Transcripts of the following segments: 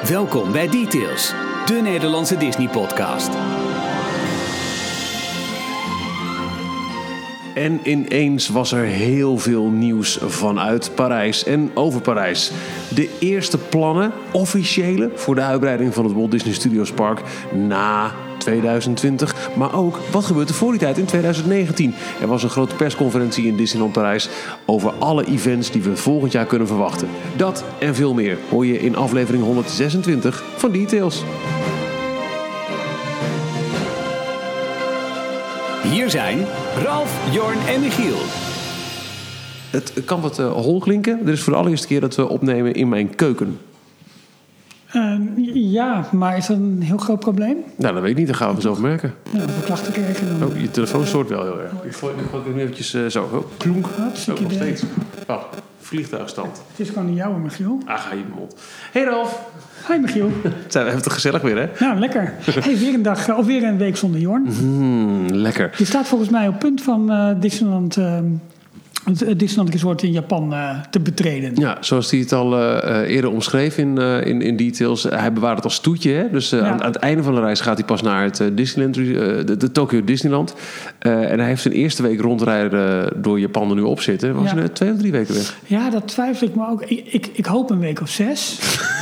Welkom bij Details, de Nederlandse Disney-podcast. En ineens was er heel veel nieuws vanuit Parijs en over Parijs. De eerste plannen, officiële, voor de uitbreiding van het Walt Disney Studios Park na 2020. Maar ook, wat gebeurt er voor die tijd in 2019? Er was een grote persconferentie in Disneyland Parijs over alle events die we volgend jaar kunnen verwachten. Dat en veel meer hoor je in aflevering 126 van Details. Hier zijn Ralf, Jorn en Michiel. Het kan wat hol klinken. Dit is voor de allereerste keer dat we opnemen in mijn keuken. Ja, maar is dat een heel groot probleem? Nou, dat weet ik niet. Dat gaan we vanzelf merken. Ja, als we klachten krijgen dan... Oh, je telefoon stoort wel heel erg. Ik gooi hem eventjes zo. Oh, klonk. Hartstikke nog idee. steeds. Oh, vliegtuigstand. Het is gewoon niet jouw, Michiel. Ah, ga je mond. Hey Ralf. Hi, Michiel. We hebben het gezellig weer, hè? Nou, lekker. Hey, weer een dag, of weer een week zonder Jorn. Lekker. Je staat volgens mij op punt van Disneyland... het Disneyland Resort in Japan te betreden. Ja, zoals hij het al eerder omschreef in Details. Hij bewaart het als toetje. Hè? Dus aan het einde van de reis gaat hij pas naar het Disneyland, de Tokyo Disneyland. En hij heeft zijn eerste week rondrijden door Japan er nu op zitten. Was hij 2 of 3 weken weg? Ja, dat twijfel ik me ook. Ik hoop een week of 6.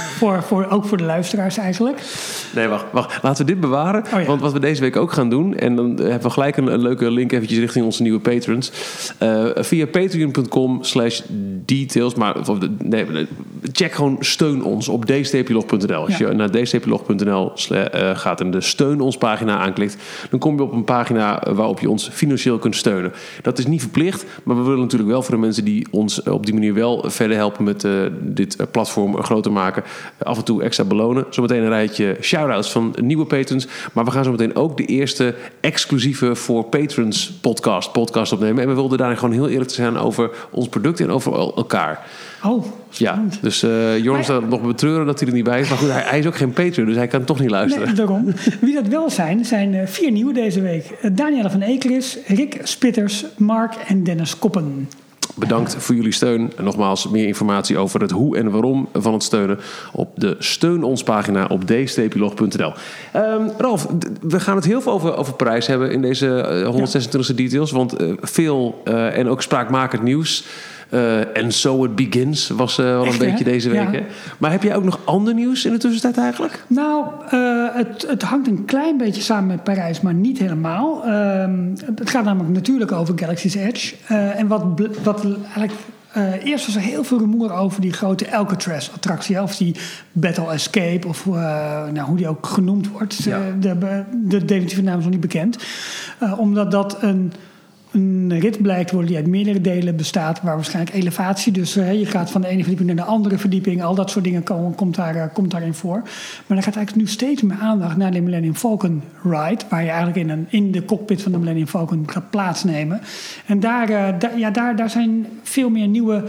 Ook voor de luisteraars eigenlijk. Nee, wacht. Laten we dit bewaren. Oh ja. Want wat we deze week ook gaan doen... en dan hebben we gelijk een leuke link eventjes richting onze nieuwe patrons. Via patreon.com/details. Check gewoon steun ons op dstplog.nl. Als je naar dstplog.nl gaat en de steun ons pagina aanklikt... dan kom je op een pagina waarop je ons financieel kunt steunen. Dat is niet verplicht, maar we willen natuurlijk wel voor de mensen... die ons op die manier wel verder helpen met dit platform groter maken... af en toe extra belonen. Zometeen een rijtje shout-outs van nieuwe patrons. Maar we gaan zometeen ook de eerste exclusieve voor patrons podcast opnemen. En we wilden daar gewoon heel eerlijk te zijn over ons product en over elkaar. Oh, ja, dus Jorn staat nog betreuren dat hij er niet bij is. Maar goed, hij is ook geen patron, dus hij kan toch niet luisteren. Nee, daarom. Wie dat wel zijn 4 nieuwe deze week. Danielle van Ekeris, Rick Spitters, Mark en Dennis Koppen. Bedankt voor jullie steun. En nogmaals, meer informatie over het hoe en waarom van het steunen... op de Steun ons pagina op dstplog.nl. Ralf, we gaan het heel veel over Parijs hebben... in deze 126e Details. Want veel en ook spraakmakend nieuws... En So It Begins was wel een beetje deze week. Ja. Hè? Maar heb jij ook nog ander nieuws in de tussentijd eigenlijk? Nou, het hangt een klein beetje samen met Parijs, maar niet helemaal. Het gaat namelijk natuurlijk over Galaxy's Edge. En wat eigenlijk... eerst was er heel veel rumoer over die grote Alcatraz-attractie. Of die Battle Escape, of hoe die ook genoemd wordt. Ja. De definitieve naam is nog niet bekend. Omdat dat een rit blijkt worden die uit meerdere delen bestaat, waar waarschijnlijk elevatie, dus je gaat van de ene verdieping naar de andere verdieping, al dat soort dingen komt daarin voor. Maar er gaat eigenlijk nu steeds meer aandacht naar de Millennium Falcon ride, waar je eigenlijk in de cockpit van de Millennium Falcon gaat plaatsnemen. En daar zijn veel meer nieuwe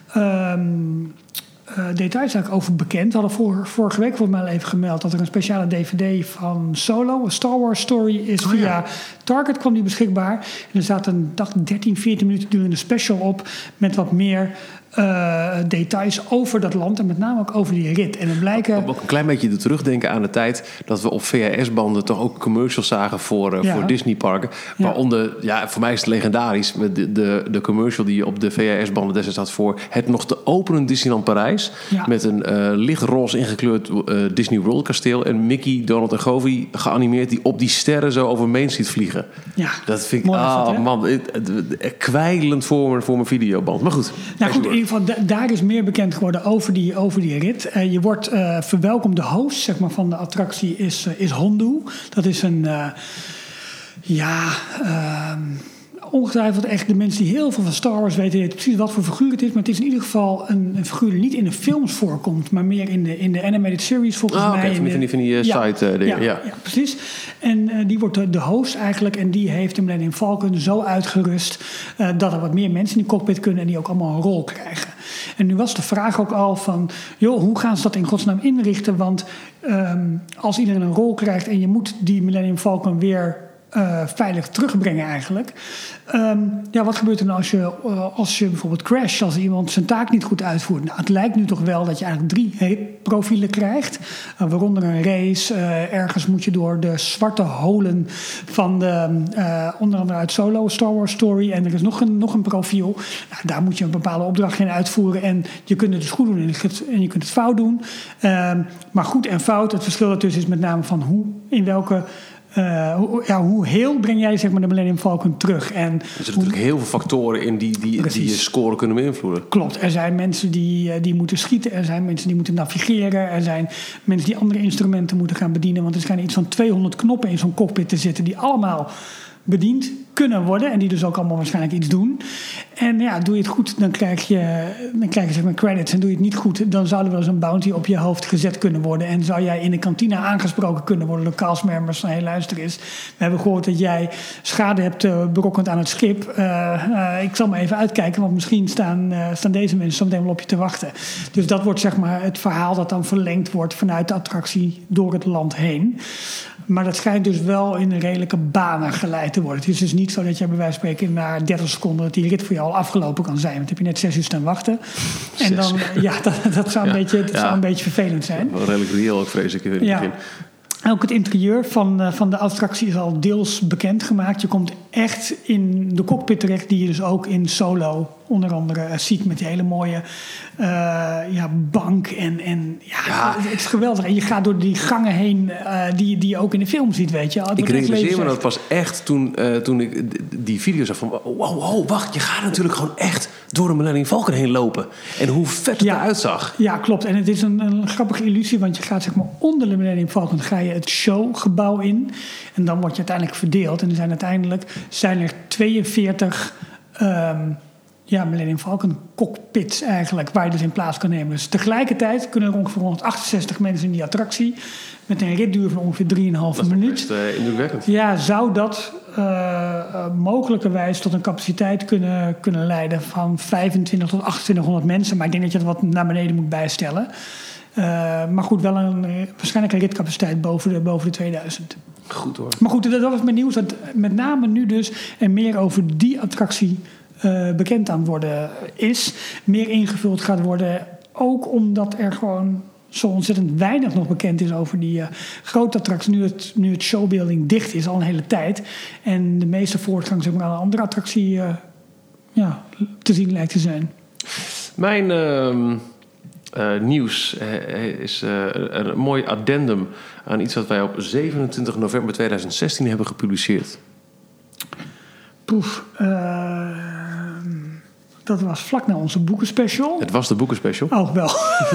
details eigenlijk over bekend. We hadden vorige week volgens mij al even gemeld dat er een speciale DVD van Solo, een Star Wars story, is via Target kwam die beschikbaar. En er staat een 13, 14 minuten durende special op met wat meer details over dat land en met name ook over die rit. En dan blijken... Ook een klein beetje terugdenken aan de tijd dat we op VHS-banden toch ook commercials zagen voor Disneyparken. Waaronder, voor mij is het legendarisch, met de commercial die op de VHS-banden destijds had voor het nog te openen Disneyland Parijs. Ja. Met een lichtroze ingekleurd Disney World kasteel en Mickey, Donald en Goofy geanimeerd die op die sterren zo over Main Street vliegen. Ja, dat vind ik kwijlend voor mijn videoband. Maar goed. Nou goed, in ieder geval, daar is meer bekend geworden over die rit. Je wordt verwelkomd. De host zeg maar, van de attractie is Hondu. Dat is een... ongetwijfeld echt de mensen die heel veel van Star Wars weten precies wat voor figuur het is. Maar het is in ieder geval een figuur die niet in de films voorkomt, maar meer in de animated series volgens mij. Van die site dingen. Ja, precies. En die wordt de host eigenlijk. En die heeft de Millennium Falcon zo uitgerust dat er wat meer mensen in die cockpit kunnen en die ook allemaal een rol krijgen. En nu was de vraag ook al van, hoe gaan ze dat in godsnaam inrichten? Want als iedereen een rol krijgt en je moet die Millennium Falcon weer veilig terugbrengen eigenlijk. Wat gebeurt er nou als je bijvoorbeeld crasht, als iemand zijn taak niet goed uitvoert? Nou, het lijkt nu toch wel dat je eigenlijk 3 profielen krijgt. Waaronder een race. Ergens moet je door de zwarte holen van de, onder andere uit Solo, Star Wars Story. En er is nog een profiel. Nou, daar moet je een bepaalde opdracht in uitvoeren. En je kunt het dus goed doen en je kunt het fout doen. Maar goed en fout, het verschil daartussen is met name van hoe heel breng jij zeg maar de Millennium Falcon terug? En er zitten natuurlijk heel veel factoren in die je score kunnen beïnvloeden. Klopt, er zijn mensen die moeten schieten, er zijn mensen die moeten navigeren, er zijn mensen die andere instrumenten moeten gaan bedienen, want er schijnen iets van 200 knoppen in zo'n cockpit te zitten die allemaal bediend kunnen worden en die dus ook allemaal waarschijnlijk iets doen. En doe je het goed, dan krijg je zeg maar credits. En doe je het niet goed, dan zou er wel eens een bounty op je hoofd gezet kunnen worden. En zou jij in de kantine aangesproken kunnen worden door castmembers van, hey, luister eens, we hebben gehoord dat jij schade hebt berokkend aan het schip. Ik zal maar even uitkijken, want misschien staan deze mensen zo meteen wel op je te wachten. Dus dat wordt zeg maar het verhaal dat dan verlengd wordt vanuit de attractie door het land heen. Maar dat schijnt dus wel in een redelijke banen geleid te worden. Het is dus niet zo dat je bij wijze van spreken na 30 seconden dat die rit voor jou al afgelopen kan zijn. Want heb je net 6 uur staan wachten. En dan, dat zou een beetje vervelend zijn. Wel redelijk reëel ook, vrees ik in het begin. Ook het interieur van de attractie is al deels bekendgemaakt. Je komt echt in de cockpit terecht die je dus ook in Solo onder andere ziet met die hele mooie bank. Het is geweldig. En je gaat door die gangen heen die je ook in de film ziet, weet je. Ik realiseer me dat pas echt toen ik die video zag van wow, wacht, je gaat natuurlijk gewoon echt door de Millennium Falcon heen lopen. En hoe vet het eruit zag. Ja, klopt. En het is een grappige illusie, want je gaat zeg maar onder de Millennium Falcon ga je het showgebouw in. En dan word je uiteindelijk verdeeld. En uiteindelijk zijn er 42 Millennium Falcon cockpits eigenlijk, waar je dus in plaats kan nemen. Dus tegelijkertijd kunnen er ongeveer 168 mensen in die attractie met een ritduur van ongeveer 3,5 minuut. Dat is indrukwekkend. Ja, zou dat mogelijkerwijs tot een capaciteit kunnen leiden van 25 tot 2800 mensen. Maar ik denk dat je dat wat naar beneden moet bijstellen. Maar goed, wel waarschijnlijk een ritcapaciteit boven de 2000. Goed hoor. Maar goed, dat was mijn nieuws. Dat met name nu dus er meer over die attractie bekend aan worden is. Meer ingevuld gaat worden. Ook omdat er gewoon zo ontzettend weinig nog bekend is over die grote attractie. Nu het showbuilding dicht is al een hele tijd. En de meeste voortgang zeg maar, aan een andere attractie te zien lijkt te zijn. Mijn nieuws is een mooi addendum aan iets wat wij op 27 november 2016 hebben gepubliceerd. Dat was vlak na onze boekenspecial. Het was de boekenspecial. Oh, wel.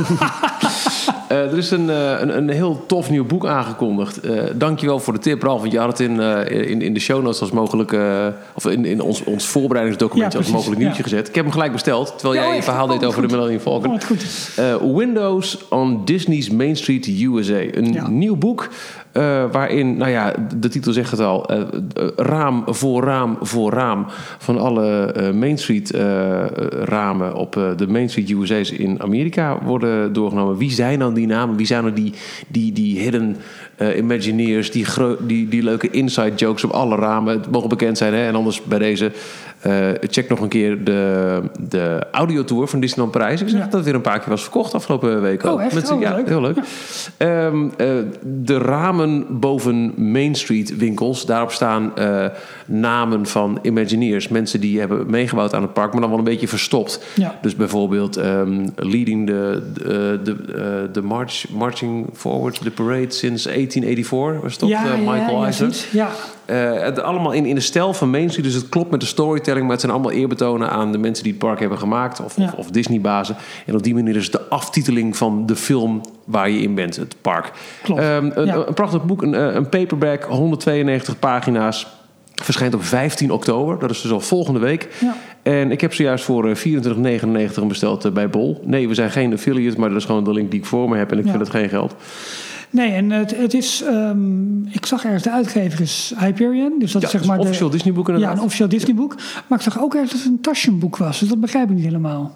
Er is een heel tof nieuw boek aangekondigd. Dankjewel voor de tip, Ralf. Want je had het in de show notes als mogelijk... of in ons voorbereidingsdocumentje als mogelijk nieuwtje gezet. Ik heb hem gelijk besteld. Terwijl jij je verhaal deed over de Millennium Falcon. Wat goed. Windows on Disney's Main Street USA. Een nieuw boek... waarin, de titel zegt het al... raam voor raam... van alle Main Street ramen... op de Main Street USA's in Amerika worden doorgenomen. Wie zijn dan die namen? Wie zijn dan die hidden Imagineers... die leuke inside jokes op alle ramen? Het mogen bekend zijn, hè? En anders bij deze... check nog een keer de audiotour van Disneyland Parijs. Ik zeg dat het weer een paar keer was verkocht afgelopen week. Oh, echt? Leuk. Heel leuk. Ja. De ramen boven Main Street winkels. Daarop staan namen van Imagineers. Mensen die hebben meegebouwd aan het park, maar dan wel een beetje verstopt. Ja. Dus bijvoorbeeld leading the marching forward the parade since 1884. Was toch Michael Eisner? Ja. Allemaal in de stijl van Main Street. Dus het klopt met de storytelling, maar het zijn allemaal eerbetonen aan de mensen die het park hebben gemaakt of Disney-bazen. En op die manier is het de aftiteling van de film waar je in bent, het park. Een prachtig boek, een paperback, 192 pagina's. Verschijnt op 15 oktober. Dat is dus al volgende week. Ja. En ik heb zojuist voor $24,99 besteld bij Bol. Nee, we zijn geen affiliate, maar dat is gewoon de link die ik voor me heb. En ik vind het geen geld. Nee, en het is... ik zag ergens de uitgever is Hyperion. Dus dat is zeg maar een officieel Disney boek inderdaad. Ja, een officieel Disney boek. Maar ik zag ook ergens dat het een Taschen boek was. Dus dat begrijp ik niet helemaal.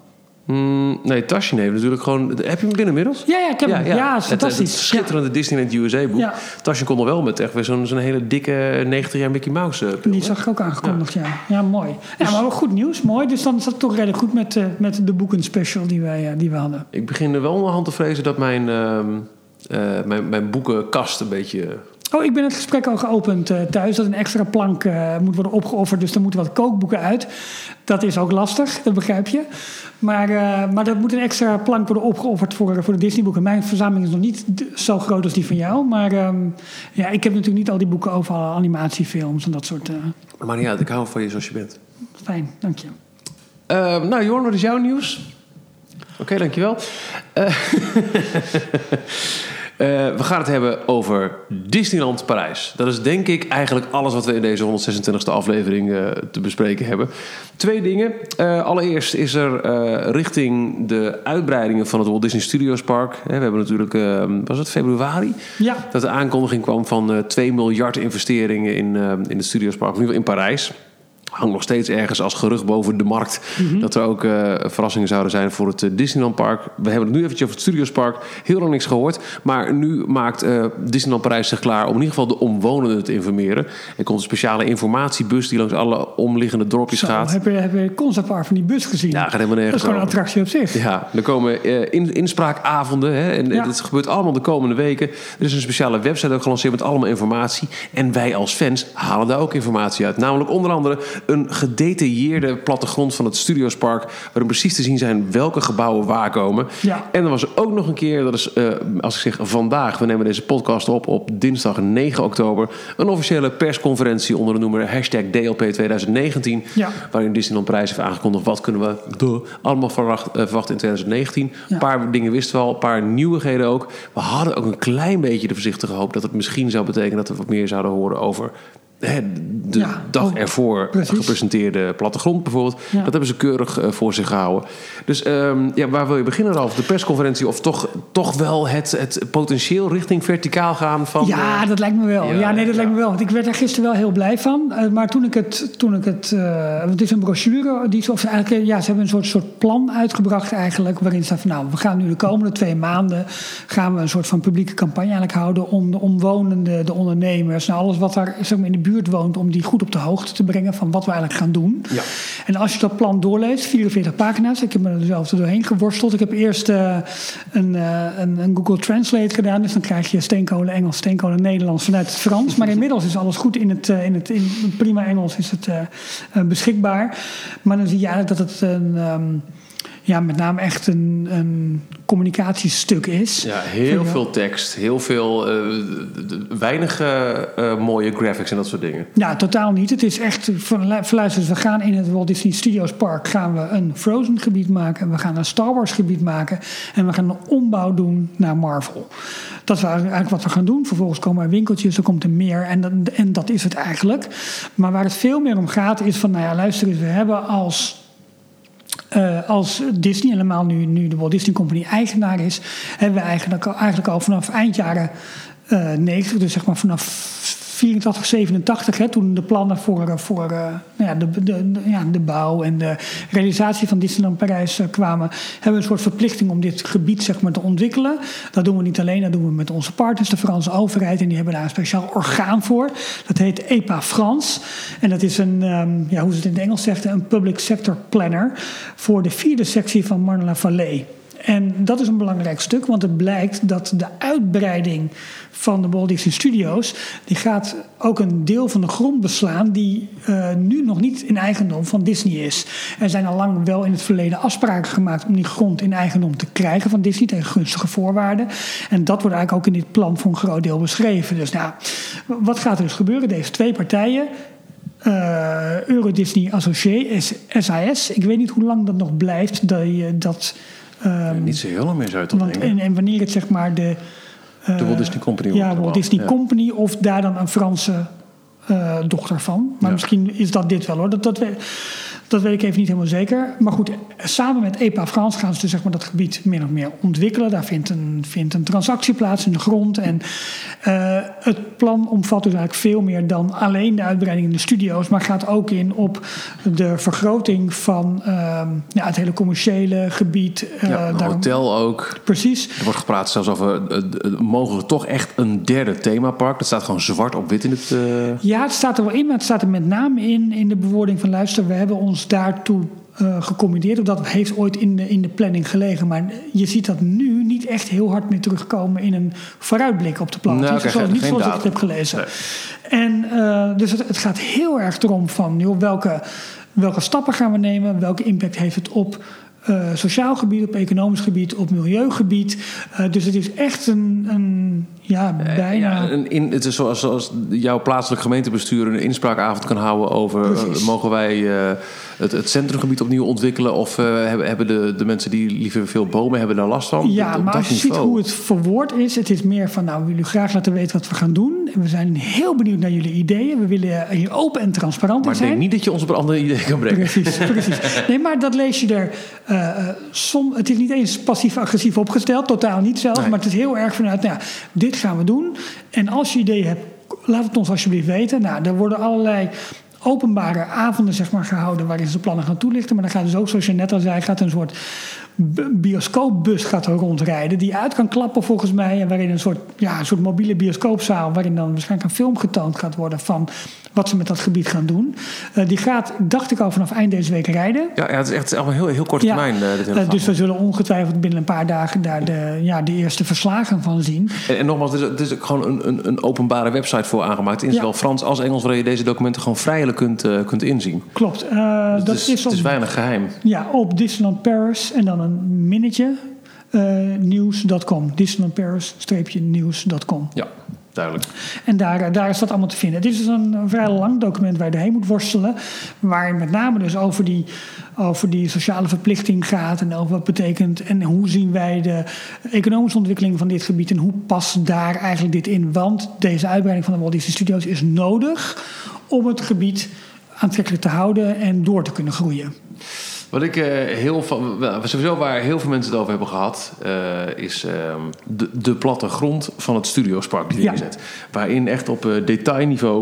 Nee, Taschen heeft natuurlijk gewoon... Heb je hem binnen inmiddels? Ja, ik heb hem. Ja, is fantastisch. Het schitterende Disneyland USA boek. Ja. Taschen kon nog wel met echt weer zo'n hele dikke 90 jaar Mickey Mouse pil. Die zag ik ook aangekondigd, ja. Ja, mooi. Dus, maar wel goed nieuws, mooi. Dus dan zat het toch redelijk goed met de boeken special die we hadden. Ik begin er wel onderhand te vrezen dat mijn boekenkast een beetje... Ik ben het gesprek al geopend thuis. Dat een extra plank moet worden opgeofferd. Dus er moeten wat kookboeken uit. Dat is ook lastig, dat begrijp je. Maar er moet een extra plank worden opgeofferd voor de Disney-boeken. Mijn verzameling is nog niet zo groot als die van jou. Maar ik heb natuurlijk niet al die boeken over animatiefilms en dat soort... Maar niet uit, ik hou van je zoals je bent. Fijn, dank je. Jorn, wat is jouw nieuws? Oké, dankjewel. We gaan het hebben over Disneyland Parijs. Dat is denk ik eigenlijk alles wat we in deze 126e aflevering te bespreken hebben. 2 dingen. Allereerst is er richting de uitbreidingen van het Walt Disney Studios Park. We hebben natuurlijk, was het februari? Ja. Dat de aankondiging kwam van 2 miljard investeringen in het Studios Park. In ieder geval in Parijs. Hangt nog steeds ergens als gerucht boven de markt. Dat er ook verrassingen zouden zijn voor het Disneyland Park. We hebben het nu eventjes over het Studios Park. Heel lang niks gehoord. Maar nu maakt Disneyland Parijs zich klaar om in ieder geval de omwonenden te informeren. Er komt een speciale informatiebus die langs alle omliggende dorpjes gaat. Heb je conceptart van die bus gezien? Ja, gaat helemaal nergens. Dat is gewoon een attractie op zich. Ja, er komen inspraakavonden. En dit gebeurt allemaal de komende weken. Er is een speciale website ook gelanceerd met allemaal informatie. En wij als fans halen daar ook informatie uit. Namelijk onder andere een gedetailleerde plattegrond van het Studios Park, waarin precies te zien zijn welke gebouwen waar komen. Ja. En er was ook nog een keer, dat is als ik zeg vandaag, we nemen deze podcast op dinsdag 9 oktober, een officiële persconferentie onder de noemer #DLP 2019, waarin Disneyland Parijs heeft aangekondigd wat kunnen we allemaal verwachten in 2019. Een paar dingen wisten we al, een paar nieuwigheden ook. We hadden ook een klein beetje de voorzichtige hoop dat het misschien zou betekenen dat we wat meer zouden horen over de dag ervoor gepresenteerde plattegrond bijvoorbeeld. Ja. Dat hebben ze keurig voor zich gehouden. Dus waar wil je beginnen, Ralf? De persconferentie of toch wel het potentieel richting verticaal gaan van... Ja, dat lijkt me wel. Dat lijkt me wel. Want ik werd daar gisteren wel heel blij van. Maar toen ik het het is een brochure. Ze hebben een soort plan uitgebracht eigenlijk. Waarin staat van we gaan nu de komende 2 maanden gaan we een soort van publieke campagne eigenlijk houden om de omwonenden, de ondernemers, alles wat daar in de buurt woont, om die goed op de hoogte te brengen van wat we eigenlijk gaan doen. Ja. En als je dat plan doorleest, 44 pagina's, ik heb me er zelf doorheen geworsteld. Ik heb eerst een Google Translate gedaan, dus dan krijg je steenkolen Engels, steenkolen Nederlands vanuit het Frans. Maar inmiddels is alles goed in prima Engels is het beschikbaar. Maar dan zie je eigenlijk dat het met name echt een communicatiestuk is. Ja, heel veel tekst, heel veel weinig mooie graphics en dat soort dingen. Ja, totaal niet. Het is echt, verluister, we gaan in het Walt Disney Studios Park gaan we een Frozen gebied maken, we gaan een Star Wars gebied maken en we gaan een ombouw doen naar Marvel. Dat is eigenlijk wat we gaan doen. Vervolgens komen er winkeltjes, er komt er meer en dat is het eigenlijk. Maar waar het veel meer om gaat is van, luister eens, we hebben als Disney, helemaal nu de Walt Disney Company eigenaar is, hebben we eigenlijk al vanaf eind jaren 90, dus zeg maar vanaf 84, 87, toen de plannen voor de bouw en de realisatie van Disneyland Parijs kwamen, hebben we een soort verplichting om dit gebied zeg maar te ontwikkelen. Dat doen we niet alleen, dat doen we met onze partners, de Franse overheid, en die hebben daar een speciaal orgaan voor. Dat heet EPA France. En dat is een, hoe ze het in het Engels zegt, een public sector planner voor de 4e sectie van Marne-la-Vallée. En dat is een belangrijk stuk, want het blijkt dat de uitbreiding van de Walt Disney Studios, die gaat ook een deel van de grond beslaan die nu nog niet in eigendom van Disney is. Er zijn al lang wel in het verleden afspraken gemaakt om die grond in eigendom te krijgen van Disney tegen gunstige voorwaarden. En dat wordt eigenlijk ook in dit plan voor een groot deel beschreven. Dus wat gaat er dus gebeuren? Deze 2 partijen, Euro Disney Associé, SAS. Ik weet niet hoe lang dat nog blijft. Niet zo heel lang meer zou je toch denken. En wanneer het zeg maar de Walt Disney Company wordt. Ja, Walt Disney Company of daar dan een Franse dochter van. Maar misschien is dat dit wel hoor. Dat weet ik even niet helemaal zeker. Maar goed, samen met EPA France gaan ze dus zeg maar dat gebied min of meer ontwikkelen. Daar vindt een transactie plaats in de grond. En het plan omvat dus eigenlijk veel meer dan alleen de uitbreiding in de studio's. Maar gaat ook in op de vergroting van het hele commerciële gebied. Een hotel ook. Precies. Er wordt gepraat zelfs over mogelijk toch echt een derde themapark. Dat staat gewoon zwart op wit in het... Ja, het staat er wel in, maar het staat er met name in de bewoording van luister. We hebben ons daartoe gecommitteerd. Dat heeft ooit in de planning gelegen. Maar je ziet dat nu niet echt heel hard meer terugkomen in een vooruitblik op de plannen. Nou, niet zoals ik het heb gelezen. Nee. En dus het gaat heel erg erom van joh, welke stappen gaan we nemen? Welke impact heeft het op sociaal gebied, op economisch gebied, op milieugebied. Dus het is echt bijna... Het is zoals jouw plaatselijk gemeentebestuur een inspraakavond kan houden over... mogen wij het centrumgebied opnieuw ontwikkelen... of hebben de mensen die liever veel bomen hebben daar last van? Ja, maar als je ziet hoe het verwoord is... het is meer van, we willen jullie graag laten weten wat we gaan doen. En we zijn heel benieuwd naar jullie ideeën. We willen hier open en transparant in zijn. Maar ik denk niet dat je ons op een andere idee kan brengen. Precies. Nee, maar dat lees je er... het is niet eens passief-agressief opgesteld, totaal niet zelfs, maar het is heel erg vanuit, dit gaan we doen. En als je ideeën hebt, laat het ons alsjeblieft weten. Er worden allerlei openbare avonden zeg maar, gehouden waarin ze plannen gaan toelichten. Maar dan gaat dus ook, zoals je net al zei, gaat een soort bioscoopbus gaat er rondrijden die uit kan klappen volgens mij. En waarin een soort mobiele bioscoopzaal waarin dan waarschijnlijk een film getoond gaat worden van wat ze met dat gebied gaan doen. Die gaat, dacht ik al, vanaf eind deze week rijden. Ja, het is echt allemaal heel korte termijn. Dus we zullen ongetwijfeld binnen een paar dagen daar de eerste verslagen van zien. En nogmaals, het is gewoon een openbare website voor aangemaakt. In zowel Frans als Engels, waar je deze documenten gewoon vrijelijk kunt inzien. Klopt. Dus het is weinig geheim. Ja, op Disneyland Paris en dan een minnetje news.com. Disneyland Paris-news.com. Ja. Duidelijk. En daar is dat allemaal te vinden. Dit is een vrij lang document waar je doorheen moet worstelen. Waar met name dus over die sociale verplichting gaat. En over wat betekent. En hoe zien wij de economische ontwikkeling van dit gebied. En hoe past daar eigenlijk dit in. Want deze uitbreiding van de Walt Disney Studios is nodig om het gebied aantrekkelijk te houden en door te kunnen groeien. Wat ik sowieso waar heel veel mensen het over hebben gehad, is de plattegrond van het Studiospark die neerzet. Waarin echt op detailniveau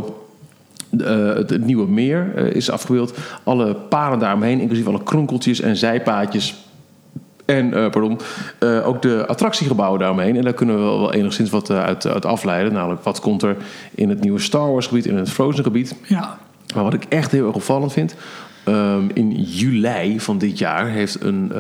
het nieuwe meer is afgebeeld. Alle paden daaromheen, inclusief alle kronkeltjes en zijpaadjes. En ook de attractiegebouwen daaromheen. En daar kunnen we wel enigszins wat uit afleiden. Namelijk, wat komt er in het nieuwe Star Wars gebied, in het Frozen gebied. Ja. Maar wat ik echt heel erg opvallend vind... in juli van dit jaar heeft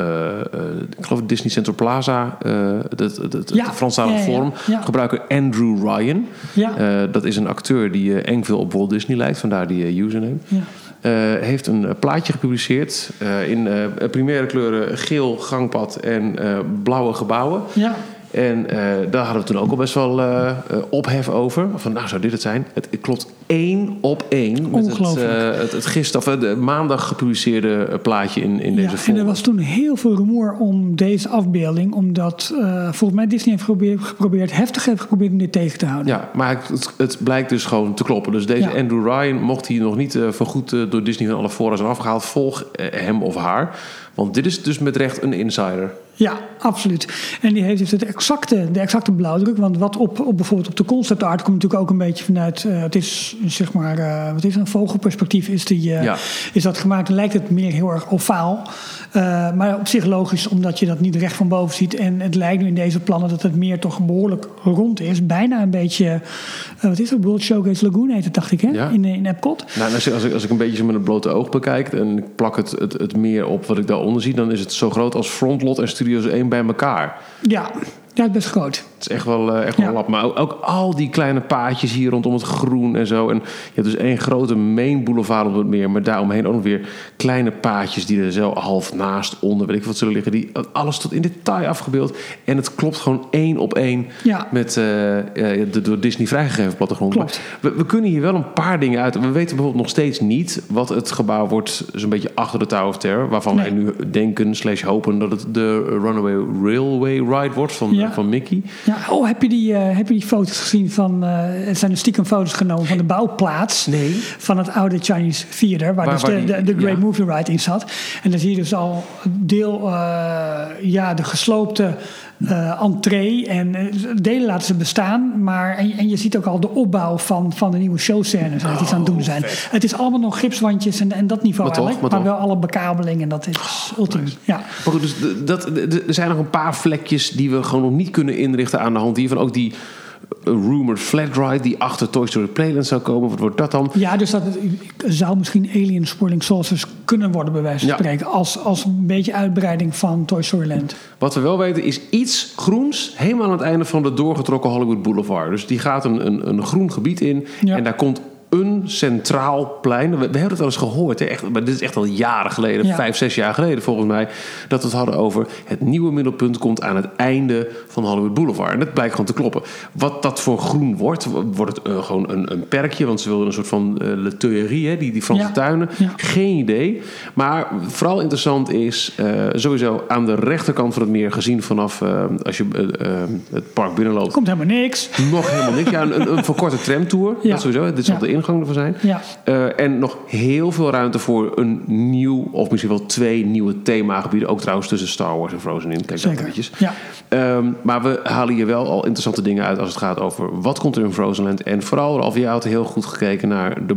ik geloof Disney Central Plaza, het Franstalige forum, gebruiker Andrew Ryan. Ja. Dat is een acteur die eng veel op Walt Disney lijkt, vandaar die username. Ja. Heeft een plaatje gepubliceerd in primaire kleuren geel gangpad en blauwe gebouwen. Ja. En daar hadden we toen ook al best wel ophef over. Van, zou dit het zijn? Het klopt 1 op 1 met het gisteren of de maandag gepubliceerde plaatje in deze vorm. En er was toen heel veel rumoer om deze afbeelding, omdat volgens mij Disney heeft heftig geprobeerd om dit tegen te houden. Ja, maar het blijkt dus gewoon te kloppen. Dus deze Andrew Ryan, mocht hij nog niet voorgoed door Disney van alle fora zijn afgehaald, volg hem of haar. Want dit is dus met recht een insider. Ja, absoluut. En die heeft dus de exacte blauwdruk. Want wat bijvoorbeeld op de concept art komt natuurlijk ook een beetje vanuit... het is zeg maar, wat is een vogelperspectief is dat gemaakt. Dan lijkt het meer heel erg ovaal. Maar op zich logisch, omdat je dat niet recht van boven ziet. En het lijkt nu in deze plannen dat het meer toch behoorlijk rond is. Bijna een beetje... wat is het? World Showcase Lagoon heet het, dacht ik, hè? Ja. In Epcot. Nou, als ik een beetje zo met het blote oog bekijk... en ik plak het meer op wat ik daaronder zie... dan is het zo groot als Frontlot en Studios 1 bij elkaar. Ja, best groot. Het is echt wel lap. Maar ook al die kleine paadjes hier rondom het groen en zo. En je hebt dus één grote main boulevard op het meer. Maar daaromheen ook nog weer kleine paadjes die er zo half naast, onder, weet ik wat zullen liggen. Die alles tot in detail afgebeeld. En het klopt gewoon 1 op 1 met de door Disney vrijgegeven plattegrond. Klopt. We kunnen hier wel een paar dingen uit. We weten bijvoorbeeld nog steeds niet wat het gebouw wordt zo'n beetje achter de Tower of Terror. Waarvan wij nu denken / hopen dat het de Runaway Railway Ride wordt van van Mickey. Ja. Oh, heb je die foto's gezien van... het zijn stiekem foto's genomen van de bouwplaats... Nee. Van het oude Chinese Theater... waar dus de Great Movie Ride in zat. En dan zie je dus al deel... de gesloopte... entree en delen laten ze bestaan, maar en je ziet ook al de opbouw van de nieuwe showscènes die ze aan het doen zijn. Vet. Het is allemaal nog gipswandjes en dat niveau maar wel alle bekabeling en dat is ultiem. Nice. Ja. Maar goed, dus er zijn nog een paar vlekjes die we gewoon nog niet kunnen inrichten aan de hand hiervan. Ook die rumored flat ride die achter Toy Story Playland zou komen. Wat wordt dat dan? Ja, dus dat zou misschien Alien Swirling Saucers kunnen worden, bij wijze van spreken. Als een beetje uitbreiding van Toy Story Land. Wat we wel weten is iets groens helemaal aan het einde van de doorgetrokken Hollywood Boulevard. Dus die gaat een groen gebied in en daar komt een centraal plein. We hebben het wel eens gehoord, hè? Echt, maar dit is echt al jaren geleden, 5-6 jaar geleden volgens mij, dat we het hadden over het nieuwe middelpunt komt aan het einde van Hollywood Boulevard. En dat blijkt gewoon te kloppen. Wat dat voor groen wordt het gewoon een perkje, want ze wilden een soort van Le Tuileries, hè? Die Franse tuinen. Ja. Geen idee. Maar vooral interessant is sowieso aan de rechterkant van het meer gezien vanaf als je het park binnenloopt. Komt helemaal niks. Nog helemaal niks. Ja, een verkorte tramtour. Ja. Dat sowieso. Dit zal de ingang ervan zijn. Ja. En nog heel veel ruimte voor een nieuw, of misschien wel 2 nieuwe themagebieden. Ook trouwens tussen Star Wars en Frozen in. Kijk, dat eventjes. Ja. Maar we halen hier wel al interessante dingen uit als het gaat over wat komt er in Frozenland. En vooral, Ralf, jij had heel goed gekeken naar de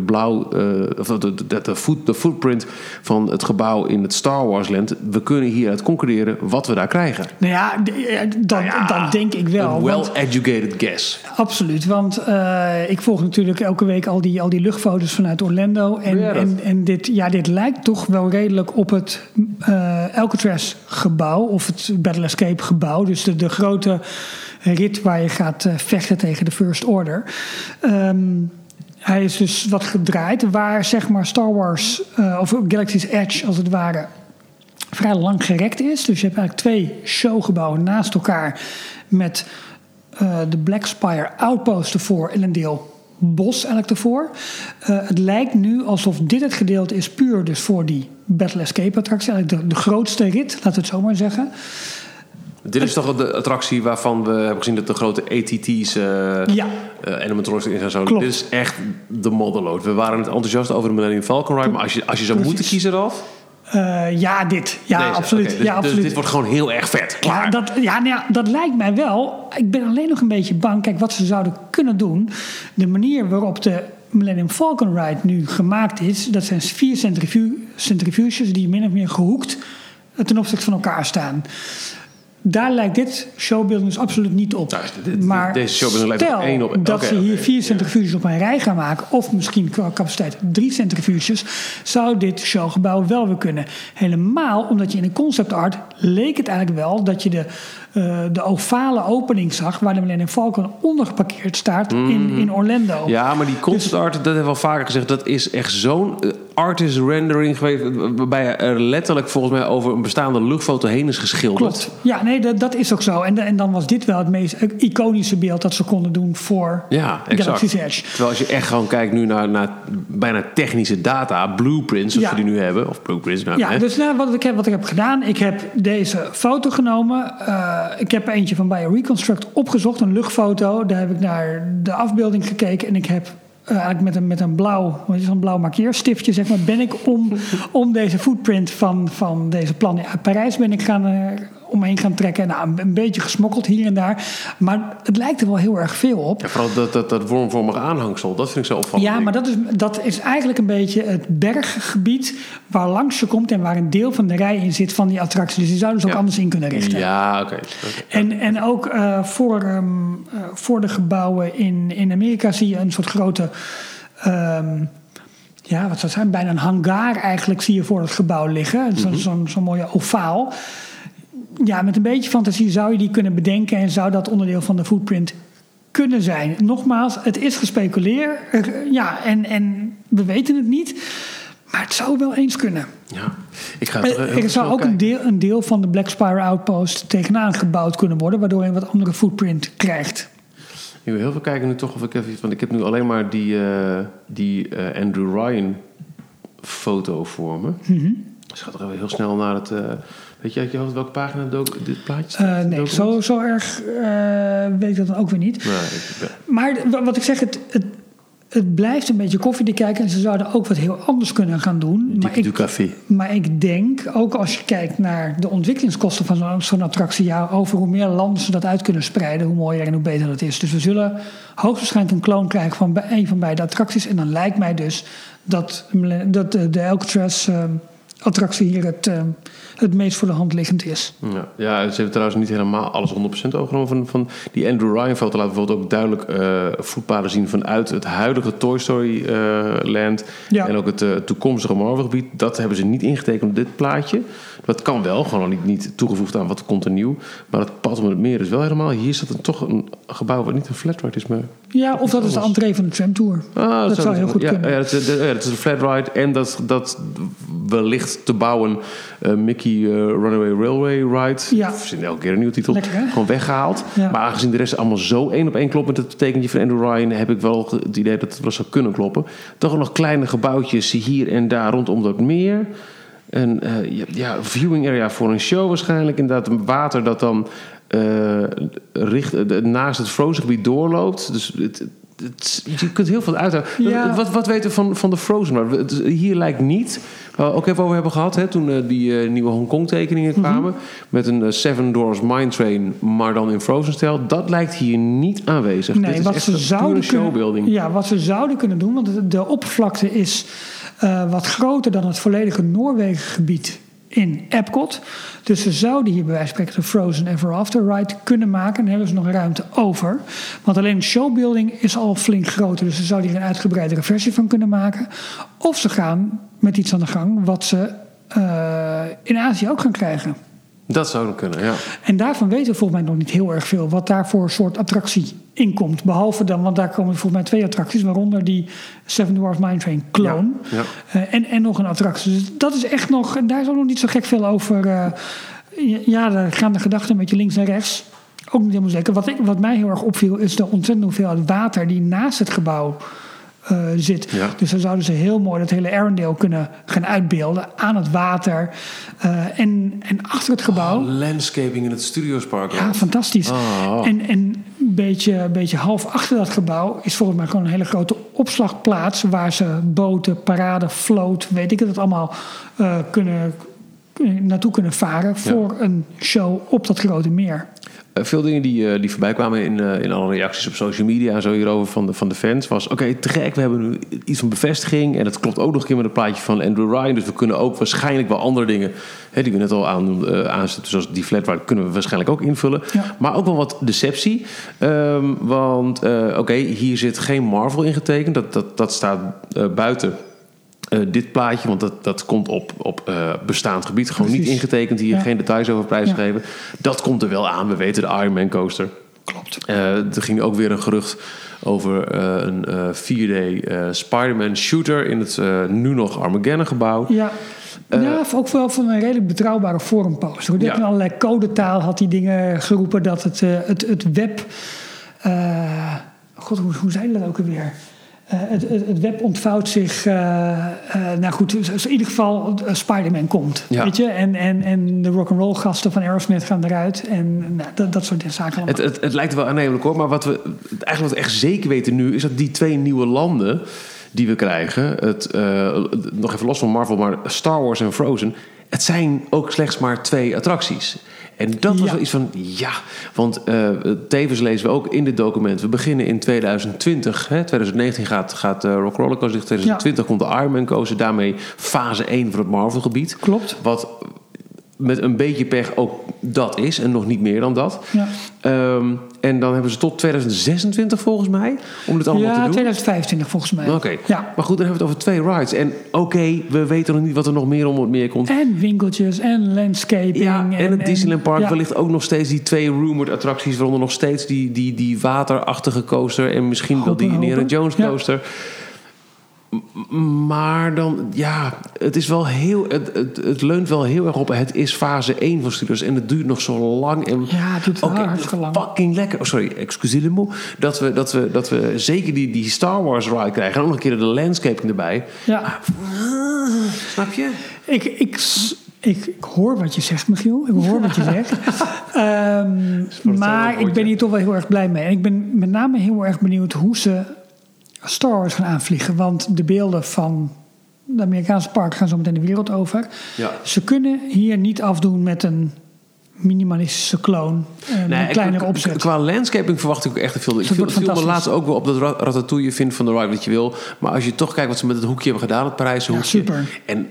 de footprint van het gebouw in het Star Wars Land. We kunnen hieruit concluderen wat we daar krijgen. Nou ja, dat denk ik wel. Een well-educated guess. Absoluut, want ik volg natuurlijk elke week al die luchtfoto's vanuit Orlando. En dit lijkt toch wel redelijk op het Alcatraz gebouw of het Battle Escape gebouw. Dus de grote rit waar je gaat vechten tegen de First Order. Hij is dus wat gedraaid waar zeg maar Star Wars of Galaxy's Edge als het ware vrij lang gerekt is. Dus je hebt eigenlijk 2 showgebouwen naast elkaar met de Black Spire Outpost ervoor en een deel bos eigenlijk ervoor. Het lijkt nu alsof dit het gedeelte is puur dus voor die Battle Escape attractie. Eigenlijk de grootste rit, laten we het zo maar zeggen. Dit is toch de attractie waarvan we hebben gezien dat de grote ATT's animatronics in zijn. Zo. Dit is echt de modderlood. We waren het enthousiast over de Millennium Falcon Ride, maar als je zou moeten kiezen, Ralf? Dit. Ja, deze, absoluut. Okay. Dus dit wordt gewoon heel erg vet. Klaar. Dat lijkt mij wel. Ik ben alleen nog een beetje bang. Kijk, wat ze zouden kunnen doen. De manier waarop de Millennium Falcon Ride nu gemaakt is. Dat zijn 4 centrifuges die min of meer gehoekt ten opzichte van elkaar staan. Daar lijkt dit showbuilding dus absoluut niet op. Maar deze showbuilding lijkt er 1 op. Dat ze hier 4 centrifuges op een rij gaan maken, of misschien qua capaciteit 3 centrifuges, zou dit showgebouw wel weer kunnen. Helemaal omdat je in de concept art leek het eigenlijk wel dat je de ovale opening zag waar de Millennium Falcon ondergeparkeerd staat in Orlando. Ja, maar die concept art, dat hebben we al vaker gezegd, dat is echt zo'n artist rendering geweest, waarbij er letterlijk volgens mij over een bestaande luchtfoto heen is geschilderd. Klopt. Ja, nee, dat is ook zo. En dan was dit wel het meest iconische beeld dat ze konden doen voor Galaxy's Edge. Terwijl als je echt gewoon kijkt nu naar bijna technische data, blueprints, zoals we die nu hebben, of blueprints. Dus wat ik heb gedaan, ik heb deze foto genomen. Ik heb eentje van BioReconstruct opgezocht, een luchtfoto. Daar heb ik naar de afbeelding gekeken en ik heb eigenlijk met een blauw markeerstiftje, zeg maar, ben ik om deze footprint van deze plannen uit Parijs ben ik omheen gaan trekken. Nou, een beetje gesmokkeld hier en daar. Maar het lijkt er wel heel erg veel op. Ja, vooral dat wormvormige aanhangsel, dat vind ik zo opvallend. Ja, maar dat is eigenlijk een beetje het berggebied waar langs je komt en waar een deel van de rij in zit van die attractie. Dus die zouden ze ook anders in kunnen richten. Ja, oké. En ook voor de gebouwen in Amerika zie je een soort grote wat zou het zijn? Bijna een hangar eigenlijk zie je voor het gebouw liggen. Zo'n mooie ovaal. Ja, met een beetje fantasie zou je die kunnen bedenken en zou dat onderdeel van de footprint kunnen zijn. Nogmaals, het is gespeculeerd. En we weten het niet. Maar het zou wel eens kunnen. Ja, er zou ook een deel van de Black Spire Outpost tegenaan gebouwd kunnen worden, waardoor je een wat andere footprint krijgt. Ik wil heel veel kijken nu toch of ik even, want ik heb nu alleen maar die Andrew Ryan foto voor me. Dus ik ga toch even heel snel naar Weet je uit je hoofd welke pagina dit plaatje staat? Nee, zo erg weet ik dat dan ook weer niet. Nee, Maar wat ik zeg, het blijft een beetje koffiedik kijken. En ze zouden ook wat heel anders kunnen gaan doen. Maar ik denk, ook als je kijkt naar de ontwikkelingskosten van zo'n attractie... ja, over hoe meer landen ze dat uit kunnen spreiden... hoe mooier en hoe beter dat is. Dus we zullen hoogstwaarschijnlijk een kloon krijgen van een van beide attracties. En dan lijkt mij dus dat de Alcatraz-attractie hier het meest voor de hand liggend is. Ja, ze hebben trouwens niet helemaal alles 100% overgenomen van die Andrew Ryan foto. Laat bijvoorbeeld ook duidelijk voetpaden zien vanuit het huidige Toy Story Land. Ja. En ook het toekomstige Marvel gebied. Dat hebben ze niet ingetekend op dit plaatje. Dat kan wel, gewoon niet toegevoegd aan wat komt er nieuw. Maar het pad om het meer is wel helemaal. Hier staat toch een gebouw wat niet een flat ride is, maar... Ja, of dat is de entree van de tramtour. Dat zou heel goed kunnen. Ja, het is een flat ride en dat wellicht te bouwen Mickey Runaway Railway Ride. Ja. Ik verzin elke keer een nieuwe titel. Lekker, gewoon weggehaald. Ja. Maar aangezien de rest allemaal zo 1 op 1 klopt met het tekentje van Andrew Ryan, heb ik wel het idee dat het wel zou kunnen kloppen. Toch ook nog kleine gebouwtjes hier en daar rondom dat meer. Een viewing area voor een show waarschijnlijk. Inderdaad, een water dat dan naast het Frozen gebied doorloopt. Dus je kunt heel veel uithalen. Ja. Wat weten we van de Frozen? Hier lijkt niet. Ook even over hebben gehad, hè, toen die nieuwe Hongkong tekeningen kwamen. Met een Seven Dwarfs Mine Train, maar dan in Frozen-stijl. Dat lijkt hier niet aanwezig. Nee, dit is echt pure showbuilding. Ja, wat ze zouden kunnen doen, want de oppervlakte is wat groter dan het volledige Noorwegen-gebied in Epcot. Dus ze zouden hier bij wijze van spreken de Frozen Ever After ride kunnen maken. En dan hebben ze nog ruimte over. Want alleen de showbuilding is al flink groter. Dus ze zouden hier een uitgebreidere versie van kunnen maken. Of ze gaan met iets aan de gang wat ze in Azië ook gaan krijgen. Dat zou dan kunnen, ja. En daarvan weten we volgens mij nog niet heel erg veel. Wat daar voor soort attractie in komt. Behalve dan, want daar komen volgens mij 2 attracties. Waaronder die Seven Dwarfs Mine Train clone. Ja. En nog een attractie. Dus dat is echt nog... En daar is ook nog niet zo gek veel over... daar gaan de gedachten een beetje links en rechts. Ook niet helemaal zeker. Wat mij heel erg opviel is de ontzettende hoeveelheid water die naast het gebouw zit. Ja. Dus dan zouden ze heel mooi dat hele Arendelle kunnen gaan uitbeelden aan het water. En achter het gebouw... landscaping in het Studiospark. Ja, fantastisch. En een beetje half achter dat gebouw is volgens mij gewoon een hele grote opslagplaats waar ze boten, parade, vloot, weet ik het allemaal naartoe kunnen varen voor een show op dat grote meer. Veel dingen die voorbij kwamen in alle reacties op social media en zo hierover van de fans was... Oké, te gek, we hebben nu iets van bevestiging. En dat klopt ook nog een keer met het plaatje van Andrew Ryan. Dus we kunnen ook waarschijnlijk wel andere dingen... die we net al aanzetten, zoals die flat ride, kunnen we waarschijnlijk ook invullen. Ja. Maar ook wel wat deceptie. Want hier zit geen Marvel ingetekend. Dat staat buiten... dit plaatje, want dat komt op bestaand gebied. Gewoon niet ingetekend hier, geen details over prijsgegeven. Dat komt er wel aan. We weten de Iron Man coaster. Klopt. Er ging ook weer een gerucht over een 4D Spider-Man shooter in het nu nog Armageddon gebouw. Ja. Ook wel van een redelijk betrouwbare forumposter. Die in allerlei codetaal had die dingen geroepen dat het web... hoe zei dat ook alweer? Het web ontvouwt zich... dus in ieder geval Spider-Man komt. Ja. Weet je? En de rock'n'roll gasten van Aerosmith gaan eruit. En dat soort zaken. Het lijkt wel aannemelijk hoor. Maar wat we echt zeker weten nu... is dat die 2 nieuwe landen die we krijgen... nog even los van Marvel, maar Star Wars en Frozen... het zijn ook slechts maar 2 attracties... En dat was wel iets van, want tevens lezen we ook in dit document... we beginnen in 2020, 2019 gaat Rock Roller Coaster, 2020 komt de Iron Man Coaster... daarmee fase 1 van het Marvel-gebied. Klopt. Wat met een beetje pech ook dat is en nog niet meer dan dat. Ja. En dan hebben ze tot 2026 volgens mij om dit allemaal te doen. 2025 volgens mij. Oké. Ja. Maar goed, dan hebben we het over 2 rides. En we weten nog niet wat er nog meer om het meer komt. En winkeltjes en landscaping. Ja, en het Disneyland Park. Wellicht ook nog steeds die 2 rumored attracties... waaronder nog steeds die waterachtige coaster... en misschien wel die Indiana Jones coaster... Ja. Maar dan, het is wel heel... Het leunt wel heel erg op... Het is fase 1 van Studios en het duurt nog zo lang. En, het duurt wel hartstikke lang. Fucking lekker. Excusez-le-moi. Dat we zeker die Star Wars ride krijgen. En ook nog een keer de landscaping erbij. Ja. Snap je? Ik hoor wat je zegt, Michiel. Ik hoor wat je zegt. Maar ik ben hier toch wel heel erg blij mee. En ik ben met name heel erg benieuwd hoe ze Star Wars gaan aanvliegen. Want de beelden van de Amerikaanse park gaan zo meteen de wereld over. Ja. Ze kunnen hier niet afdoen met een minimalistische kloon. Een kleinere opzet. Qua landscaping verwacht ik ook echt veel. Ik viel me laatst ook wel op dat Ratatouille vindt van de ride wat je wil. Maar als je toch kijkt wat ze met het hoekje hebben gedaan, het Parijse hoekje. Super. En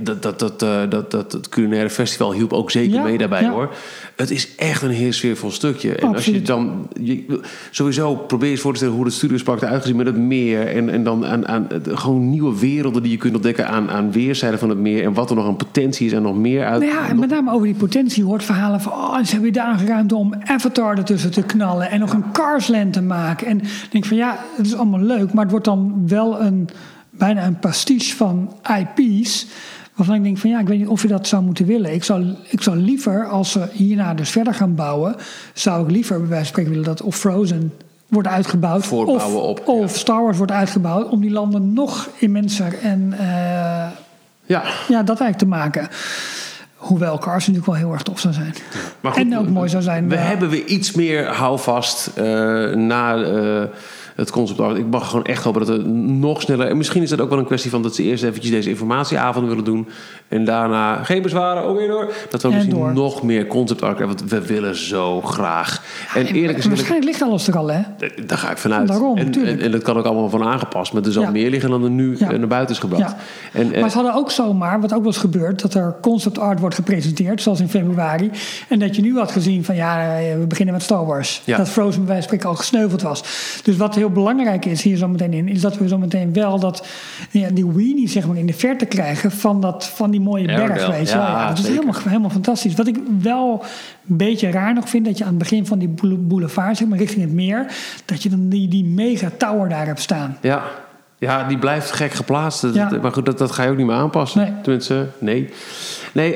dat culinaire festival hielp ook zeker mee daarbij hoor. Het is echt een heel sfeervol stukje. En als je dan sowieso probeer je voor te stellen hoe het Studiospark eruit ziet met het meer. En dan aan gewoon nieuwe werelden die je kunt ontdekken aan weerszijden van het meer. En wat er nog aan potentie is en nog meer uit. Nou ja, en met name over die potentie hoort verhalen van ze hebben daar nog ruimte om Avatar ertussen te knallen en nog een Carsland te maken. En ik denk van het is allemaal leuk, maar het wordt dan wel bijna een pastiche van IP's. Waarvan ik denk van ik weet niet of je dat zou moeten willen. Ik zou liever, als ze hierna dus verder gaan bouwen, zou ik liever bij wijze van spreken willen dat of Frozen wordt uitgebouwd. Of Star Wars wordt uitgebouwd om die landen nog immenser en dat eigenlijk te maken. Hoewel Cars natuurlijk wel heel erg tof zou zijn. Maar goed, en ook mooi zou zijn. We hebben weer iets meer houvast na het concept art. Ik mag gewoon echt hopen dat het nog sneller... En misschien is dat ook wel een kwestie van dat ze eerst eventjes deze informatieavond willen doen. En daarna geen bezwaren, ook weer door. Dat we misschien nog meer concept art hebben. Want we willen zo graag. En eerlijk gezegd... Waarschijnlijk ligt alles er al, hè? Daar ga ik vanuit. Daarom, en dat kan ook allemaal van aangepast. Maar er zal meer liggen dan er nu naar buiten is gebracht. Ja. Maar ze hadden ook zomaar, wat ook wel eens gebeurd, dat er concept art wordt gepresenteerd, zoals in februari. En dat je nu had gezien van we beginnen met Star Wars. Ja. Dat Frozen bij wijze van spreken al gesneuveld was. Dus wat heel belangrijk is hier zo meteen in, is dat we zo meteen wel die weenie zeg maar in de verte krijgen van die mooie berg. Weet je. Dat is helemaal fantastisch. Wat ik wel een beetje raar nog vind, dat je aan het begin van die boulevard, zeg maar richting het meer, dat je dan die mega tower daar hebt staan. Ja, die blijft gek geplaatst. Maar goed, dat ga je ook niet meer aanpassen. Nee. Tenminste, nee. Nee,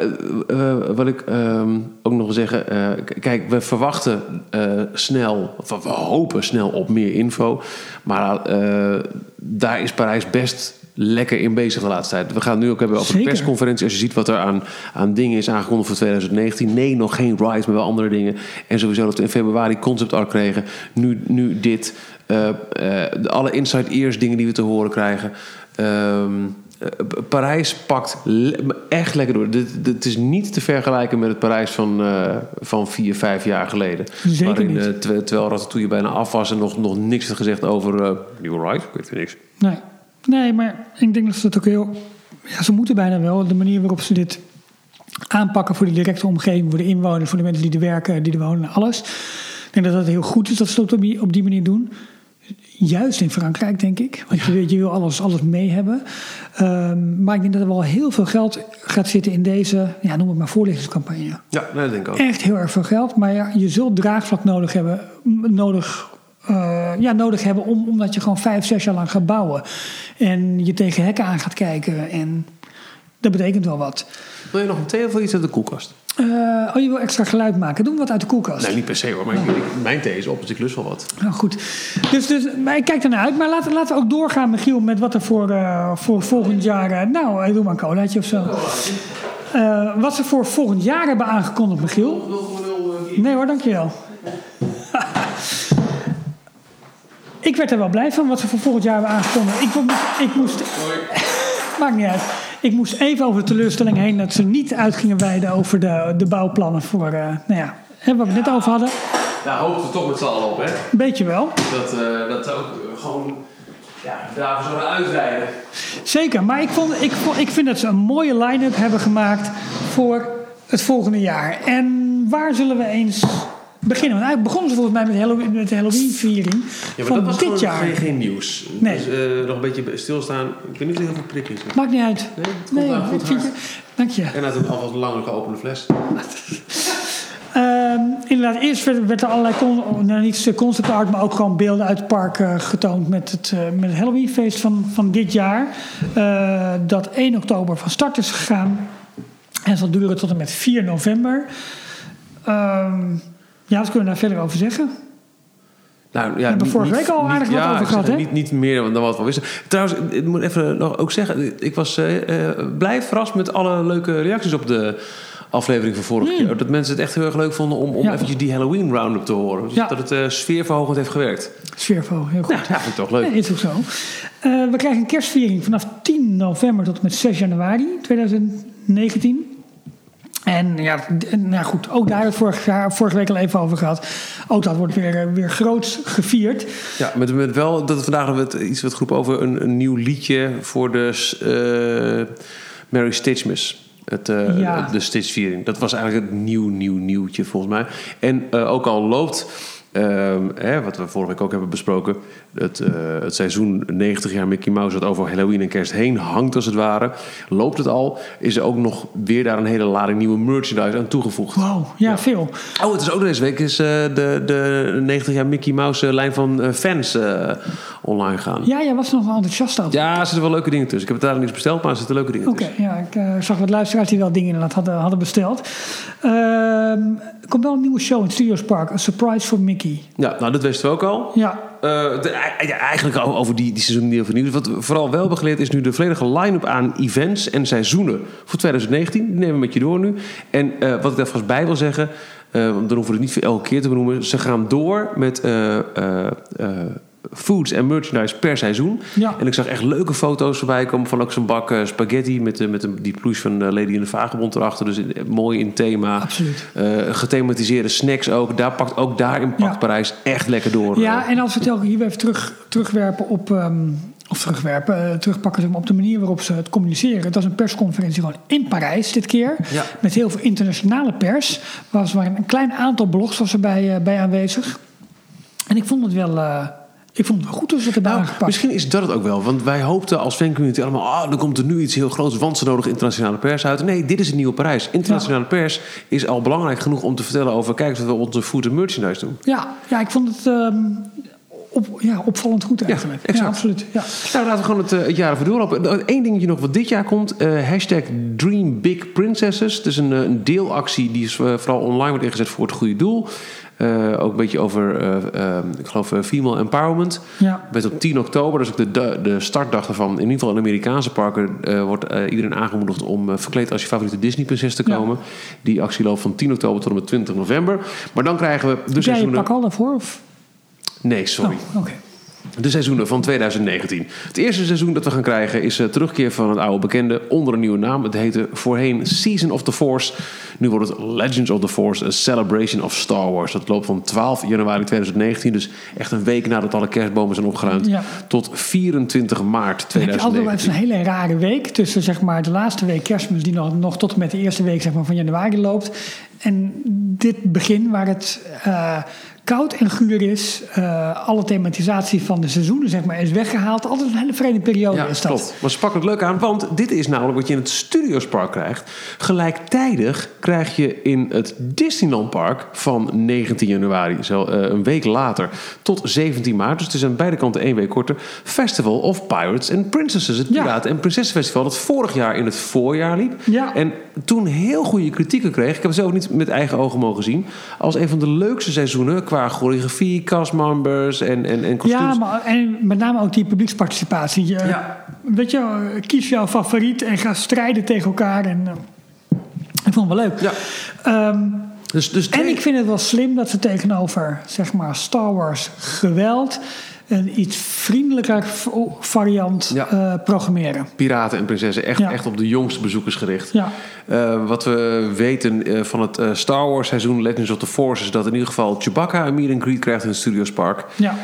wat ik ook nog wil zeggen... kijk, we verwachten snel... Of we hopen snel op meer info. Maar daar is Parijs best lekker in bezig de laatste tijd. We gaan het nu ook hebben over de persconferentie. Als je ziet wat er aan dingen is aangekondigd voor 2019. Nee, nog geen rides, maar wel andere dingen. En sowieso dat we in februari concept art kregen. Nu dit... alle inside ears dingen die we te horen krijgen. Parijs pakt echt lekker door. Het is niet te vergelijken met het Parijs van 4-5 jaar geleden. Zeker waarin, niet. Terwijl Ratatouille bijna af was en nog niks had gezegd over nieuwe ride. Ik weet niks. Nee, maar ik denk dat ze het ook heel... Ja, ze moeten bijna wel. De manier waarop ze dit aanpakken voor de directe omgeving, voor de inwoners, voor de mensen die er werken, die er wonen, alles. Ik denk dat het heel goed is dat ze het op die manier doen. Juist in Frankrijk, denk ik. Want je wil alles mee hebben. Maar ik denk dat er wel heel veel geld gaat zitten in deze, noem het maar, voorlichtingscampagne. Ja, dat denk ik ook. Echt heel erg veel geld. Maar je zult draagvlak nodig hebben omdat je gewoon 5-6 jaar lang gaat bouwen. En je tegen hekken aan gaat kijken. En dat betekent wel wat. Wil je nog een thee of iets uit de koelkast? Je wil extra geluid maken. Doen we wat uit de koelkast? Nee, niet per se hoor. Maar mijn thee is op, dus ik lust wel wat. Nou goed. Dus maar ik kijk ernaar uit. Maar laten we ook doorgaan, Michiel, met wat er voor volgend jaar... doe maar een colaatje of zo. Wat ze voor volgend jaar hebben aangekondigd, Michiel. Nee hoor, dankjewel. Ik werd er wel blij van wat ze voor volgend jaar hebben aangekondigd. Ik moest... Maakt niet uit. Ik moest even over de teleurstelling heen dat ze niet uit gingen wijden over de bouwplannen voor, wat we net over hadden. Daar hopen we toch met z'n allen op, hè? Een beetje wel. Dat ook gewoon daar zouden uitrijden. Zeker, maar ik vind dat ze een mooie line-up hebben gemaakt voor het volgende jaar. En waar zullen we eens beginnen? Want eigenlijk begonnen ze volgens mij met de Halloween-viering van dat was dit jaar. Geen nieuws. Nee. Dus nog een beetje stilstaan. Ik weet niet of er heel veel prik is. Maakt niet uit. Nee, het komt goed hard. Dank je. En uit een alvast langer geopende fles. Inderdaad, eerst werd er allerlei niet concept art, maar ook gewoon beelden uit het park getoond met het Halloweenfeest van dit jaar. Dat 1 oktober van start is gegaan. En zal duren tot en met 4 november. Wat kunnen we daar verder over zeggen? Nou, ja, we hebben vorige week al aardig wat over gehad, hè? Niet meer dan wat we wisten. Trouwens, ik moet even nog ook zeggen... Ik was blij verrast met alle leuke reacties op de aflevering van vorige keer. Dat mensen het echt heel erg leuk vonden om eventjes die Halloween roundup te horen. Dus dat het sfeerverhogend heeft gewerkt. Sfeerverhogend, heel goed. Ja, vind ik toch leuk. Nee, is ook zo. We krijgen een kerstviering vanaf 10 november tot en met 6 januari 2019. En nou goed, ook daar hebben we het vorige week al even over gehad. Ook dat wordt weer groots gevierd. Ja, met wel dat vandaag hebben we iets wat groep over een nieuw liedje voor de Mary Stitchmas. De Stitchviering. Dat was eigenlijk het nieuwtje volgens mij. En ook al loopt... wat we vorige week ook hebben besproken... Het seizoen 90 jaar Mickey Mouse... dat over Halloween en kerst heen hangt als het ware... loopt het al... is er ook nog weer daar een hele lading nieuwe merchandise aan toegevoegd. Wow, ja, veel. Oh, het is ook deze week... is de 90 jaar Mickey Mouse lijn van fans online gaan. Ja, jij was nog wel enthousiast over. Ja, er zitten wel leuke dingen tussen. Ik heb het daar niets besteld, maar er zitten leuke dingen tussen. Oké, ja, ik zag wat luisteraars die wel dingen hadden besteld. Er komt wel een nieuwe show in het Studios Park. A Surprise for Mickey. Ja, nou, dat wisten we ook al. Ja. Eigenlijk over die seizoen die overnieuw. Wat we vooral wel hebben geleerd is nu de volledige line-up aan events en seizoenen voor 2019. Die nemen we met je door nu. En wat ik daar vast bij wil zeggen, dan hoeven we het niet voor elke keer te benoemen. Ze gaan door met foods en merchandise per seizoen. Ja. En ik zag echt leuke foto's voorbij komen van ook zo'n bak spaghetti met die pluche van Lady in de Vagebond erachter. Dus mooi in thema. Absoluut. Gethematiseerde snacks ook. Daarin pakt Parijs echt lekker door. Ja, en als we het hier even terugwerpen op... terugpakken op de manier waarop ze het communiceren. Het was een persconferentie gewoon in Parijs dit keer. Ja. Met heel veel internationale pers. Er waren een klein aantal blogs was bij aanwezig. En ik vond het wel... goed dat ze het hebben aangepakt. Misschien is dat het ook wel. Want wij hoopten als fancommunity allemaal... er komt er nu iets heel groots, want ze nodigen internationale pers uit. Nee, dit is het nieuwe Parijs. Internationale pers is al belangrijk genoeg om te vertellen over... kijk eens wat we onze food en merchandise doen. Ja, ik vond het... opvallend goed eigenlijk. Ja, exact. Ja, absoluut. Ja. Nou, laten we gewoon het jaar even doorlopen. Eén dingetje nog wat dit jaar komt. #Dream Big Princesses. Het is een deelactie die is vooral online wordt ingezet voor het goede doel. Ook een beetje over, ik geloof, female empowerment. Ja. Met op 10 oktober, dus ook de startdag ervan. In ieder geval in Amerikaanse parken wordt iedereen aangemoedigd om verkleed als je favoriete Disney-prinses te komen. Ja. Die actie loopt van 10 oktober tot en met 20 november. Maar dan krijgen we de seizoenen... Jij je pak al daarvoor? Of? Nee, sorry. Oh, okay. De seizoenen van 2019. Het eerste seizoen dat we gaan krijgen is terugkeer van het oude bekende onder een nieuwe naam. Het heette voorheen Season of the Force. Nu wordt het Legends of the Force, A Celebration of Star Wars. Dat loopt van 12 januari 2019, dus echt een week nadat alle kerstbomen zijn opgeruimd, tot 24 maart 2019. Het is een hele rare week tussen zeg maar, de laatste week Kerstmis die nog tot en met de eerste week zeg maar, van januari loopt. En dit begin waar het... koud en guur is. Alle thematisatie van de seizoenen zeg maar, is weggehaald. Altijd een hele vreemde periode is dat. Klopt. Maar ze pakken het leuk aan, want dit is namelijk wat je in het Studios Park krijgt. Gelijktijdig krijg je in het Disneyland Park van 19 januari, een week later, tot 17 maart. Dus het is aan beide kanten 1 week korter. Festival of Pirates and Princesses. Het Piraten- en Prinsessenfestival dat vorig jaar in het voorjaar liep. Ja. En toen heel goede kritieken kreeg. Ik heb het zelf niet met eigen ogen mogen zien. Als een van de leukste seizoenen qua choreografie, castmembers en kostuums. Ja, maar en met name ook die publieksparticipatie. Weet je, kies jouw favoriet en ga strijden tegen elkaar. En ik vond het wel leuk. Ja. En ik vind het wel slim dat ze tegenover zeg maar, Star Wars geweld een iets vriendelijker variant programmeren. Piraten en prinsessen, echt op de jongste bezoekers gericht. Ja. Wat we weten van het Star Wars seizoen Legends of the Force is dat in ieder geval Chewbacca een meet and greet krijgt in het Studios Park. Ja.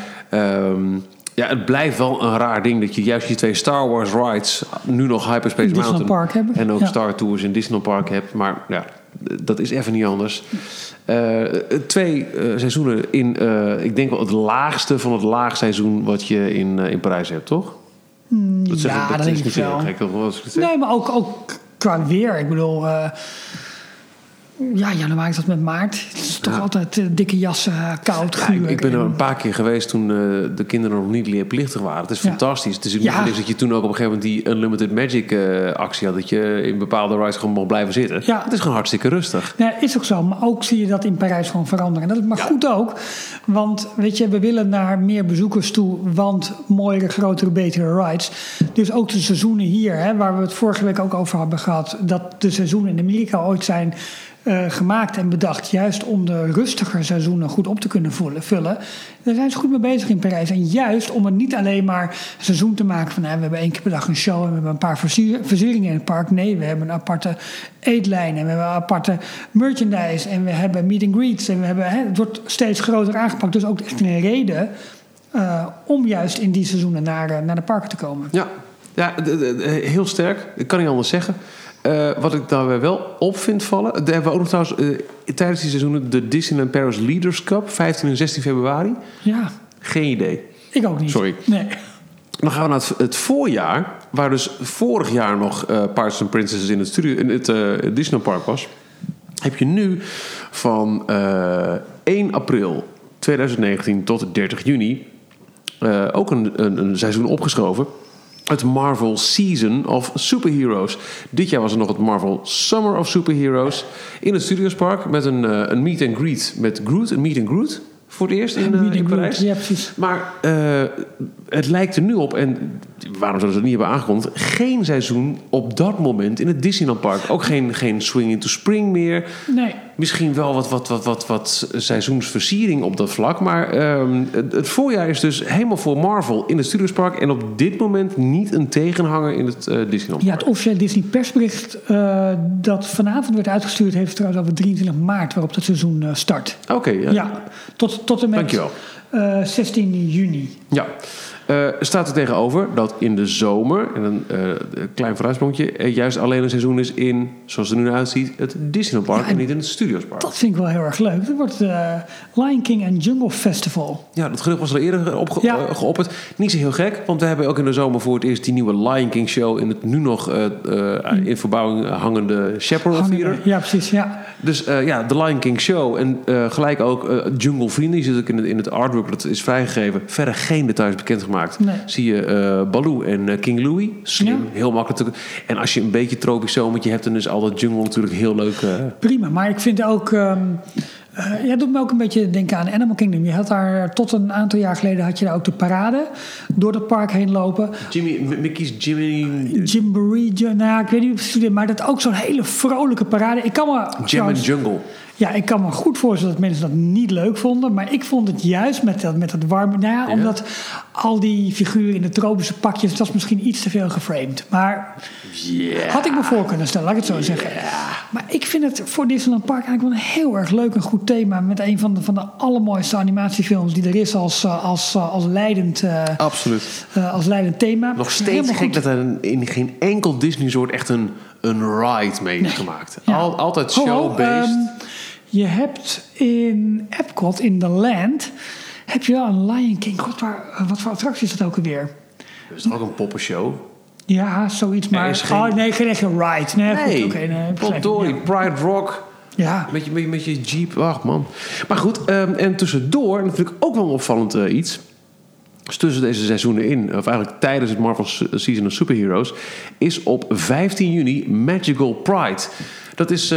Het blijft wel een raar ding dat je juist die 2 Star Wars rides nu nog Hyperspace Mountain Park hebben. En ook Star Tours in Disneyland Park hebt. Maar ja, dat is even niet anders. 2 seizoenen in, ik denk wel het laagste van het laagseizoen wat je in Parijs hebt, toch? Dat denk ik wel. Nee, maar ook qua weer. Ik bedoel, Ja, januari tot met maart. Het is toch altijd dikke jassen, koud, guur. Ik ben er een paar keer geweest toen de kinderen nog niet leerplichtig waren. Het is fantastisch. Het is ook niet voor niks dat je toen ook op een gegeven moment die Unlimited Magic actie had. Dat je in bepaalde rides gewoon mocht blijven zitten. Ja. Het is gewoon hartstikke rustig. Ja, is ook zo. Maar ook zie je dat in Parijs gewoon veranderen. En dat is maar goed ook. Want weet je, we willen naar meer bezoekers toe. Want mooiere, grotere, betere rides. Dus ook de seizoenen hier, hè, waar we het vorige week ook over hebben gehad. Dat de seizoenen in Amerika ooit zijn gemaakt en bedacht. Juist om de rustiger seizoenen goed op te kunnen vullen. Daar zijn ze goed mee bezig in Parijs. En juist om het niet alleen maar een seizoen te maken van... we hebben 1 keer per dag een show en we hebben een paar versieringen in het park. Nee, we hebben een aparte eetlijn en we hebben een aparte merchandise. En we hebben meet and greets. En we hebben, het wordt steeds groter aangepakt. Dus ook echt een reden om juist in die seizoenen naar de parken te komen. Ja, heel sterk. Ik kan niet anders zeggen. Wat ik daarbij wel op vind vallen... Daar hebben we ook nog trouwens tijdens die seizoenen... de Disneyland Paris Leaders Cup, 15 en 16 februari. Ja. Geen idee. Ik ook niet. Sorry. Nee. Dan gaan we naar het voorjaar... waar dus vorig jaar nog Pirates and Princesses in het Disneyland Park was... heb je nu van 1 april 2019 tot 30 juni... ook een seizoen opgeschoven... Het Marvel Season of Superheroes. Dit jaar was er nog het Marvel Summer of Superheroes. In het Studiospark met een meet and greet met Groot. Een meet and Groot voor het eerst in Parijs. Ja, precies. Maar het lijkt er nu op, en waarom zouden ze het niet hebben aangekondigd... geen seizoen op dat moment in het Disneyland Park. Ook geen Swing into Spring meer. Nee. Misschien wel wat seizoensversiering op dat vlak. Maar het voorjaar is dus helemaal voor Marvel in het Studiospark. En op dit moment niet een tegenhanger in het Disneyland Park. Ja, het officiële Disney persbericht dat vanavond werd uitgestuurd... heeft trouwens over 23 maart waarop het seizoen start. Oké. Ja, tot en met Dankjewel. 16 juni. Ja. Staat er tegenover dat in de zomer, en een klein vooruitsprongje, juist alleen een seizoen is in, zoals het er nu uitziet, het Disneyland Park en niet in het Studiospark. Dat vind ik wel heel erg leuk. Dat wordt Lion King and Jungle Festival. Ja, dat gerucht was al eerder geopperd. Niet zo heel gek, want we hebben ook in de zomer voor het eerst die nieuwe Lion King show in het nu nog in verbouwing hangende Chaparral Theater. Ja, precies, ja. Dus de Lion King show en gelijk ook Jungle Vrienden, die zit ook in het artwork dat is vrijgegeven. Verder geen details bekendgemaakt. Nee. Zie je Baloo en King Louie. Slim, heel makkelijk. En als je een beetje tropisch zomertje hebt, dan is al dat jungle natuurlijk heel leuk. Prima, maar ik vind ook... Ja, doet me ook een beetje denken aan Animal Kingdom. Je had daar tot een aantal jaar geleden had je daar ook de parade door het park heen lopen. Mickey's Jamboree. Nou, ik weet niet precies, maar dat ook zo'n hele vrolijke parade. Jam and Jungle. Ja, ik kan me goed voorstellen dat mensen dat niet leuk vonden. Maar ik vond het juist met dat warme... Nou ja, omdat al die figuren in de tropische pakjes... dat is misschien iets te veel geframed. Maar had ik me voor kunnen stellen, laat ik het zo zeggen. Maar ik vind het voor Disneyland Park eigenlijk wel een heel erg leuk en goed thema... met een van de allermooiste animatiefilms die er is als leidend... Absoluut. Als leidend thema. Nog steeds gek dat er in geen enkel Disney-soort echt een ride mee is gemaakt. Ja. Altijd show-based. Je hebt in Epcot, in The Land... heb je wel een Lion King. God, wat voor attractie is dat ook alweer? Dat is toch ook een poppenshow? Ja, zoiets. Maar geen echte ride. Nee. Potdorie, Pride Rock. Ja. Met je jeep. Ach man. Maar goed, en tussendoor... en dat vind ik ook wel opvallend iets... Dus tussen deze seizoenen in, of eigenlijk tijdens het Marvel Season of Superheroes... is op 15 juni Magical Pride. Dat is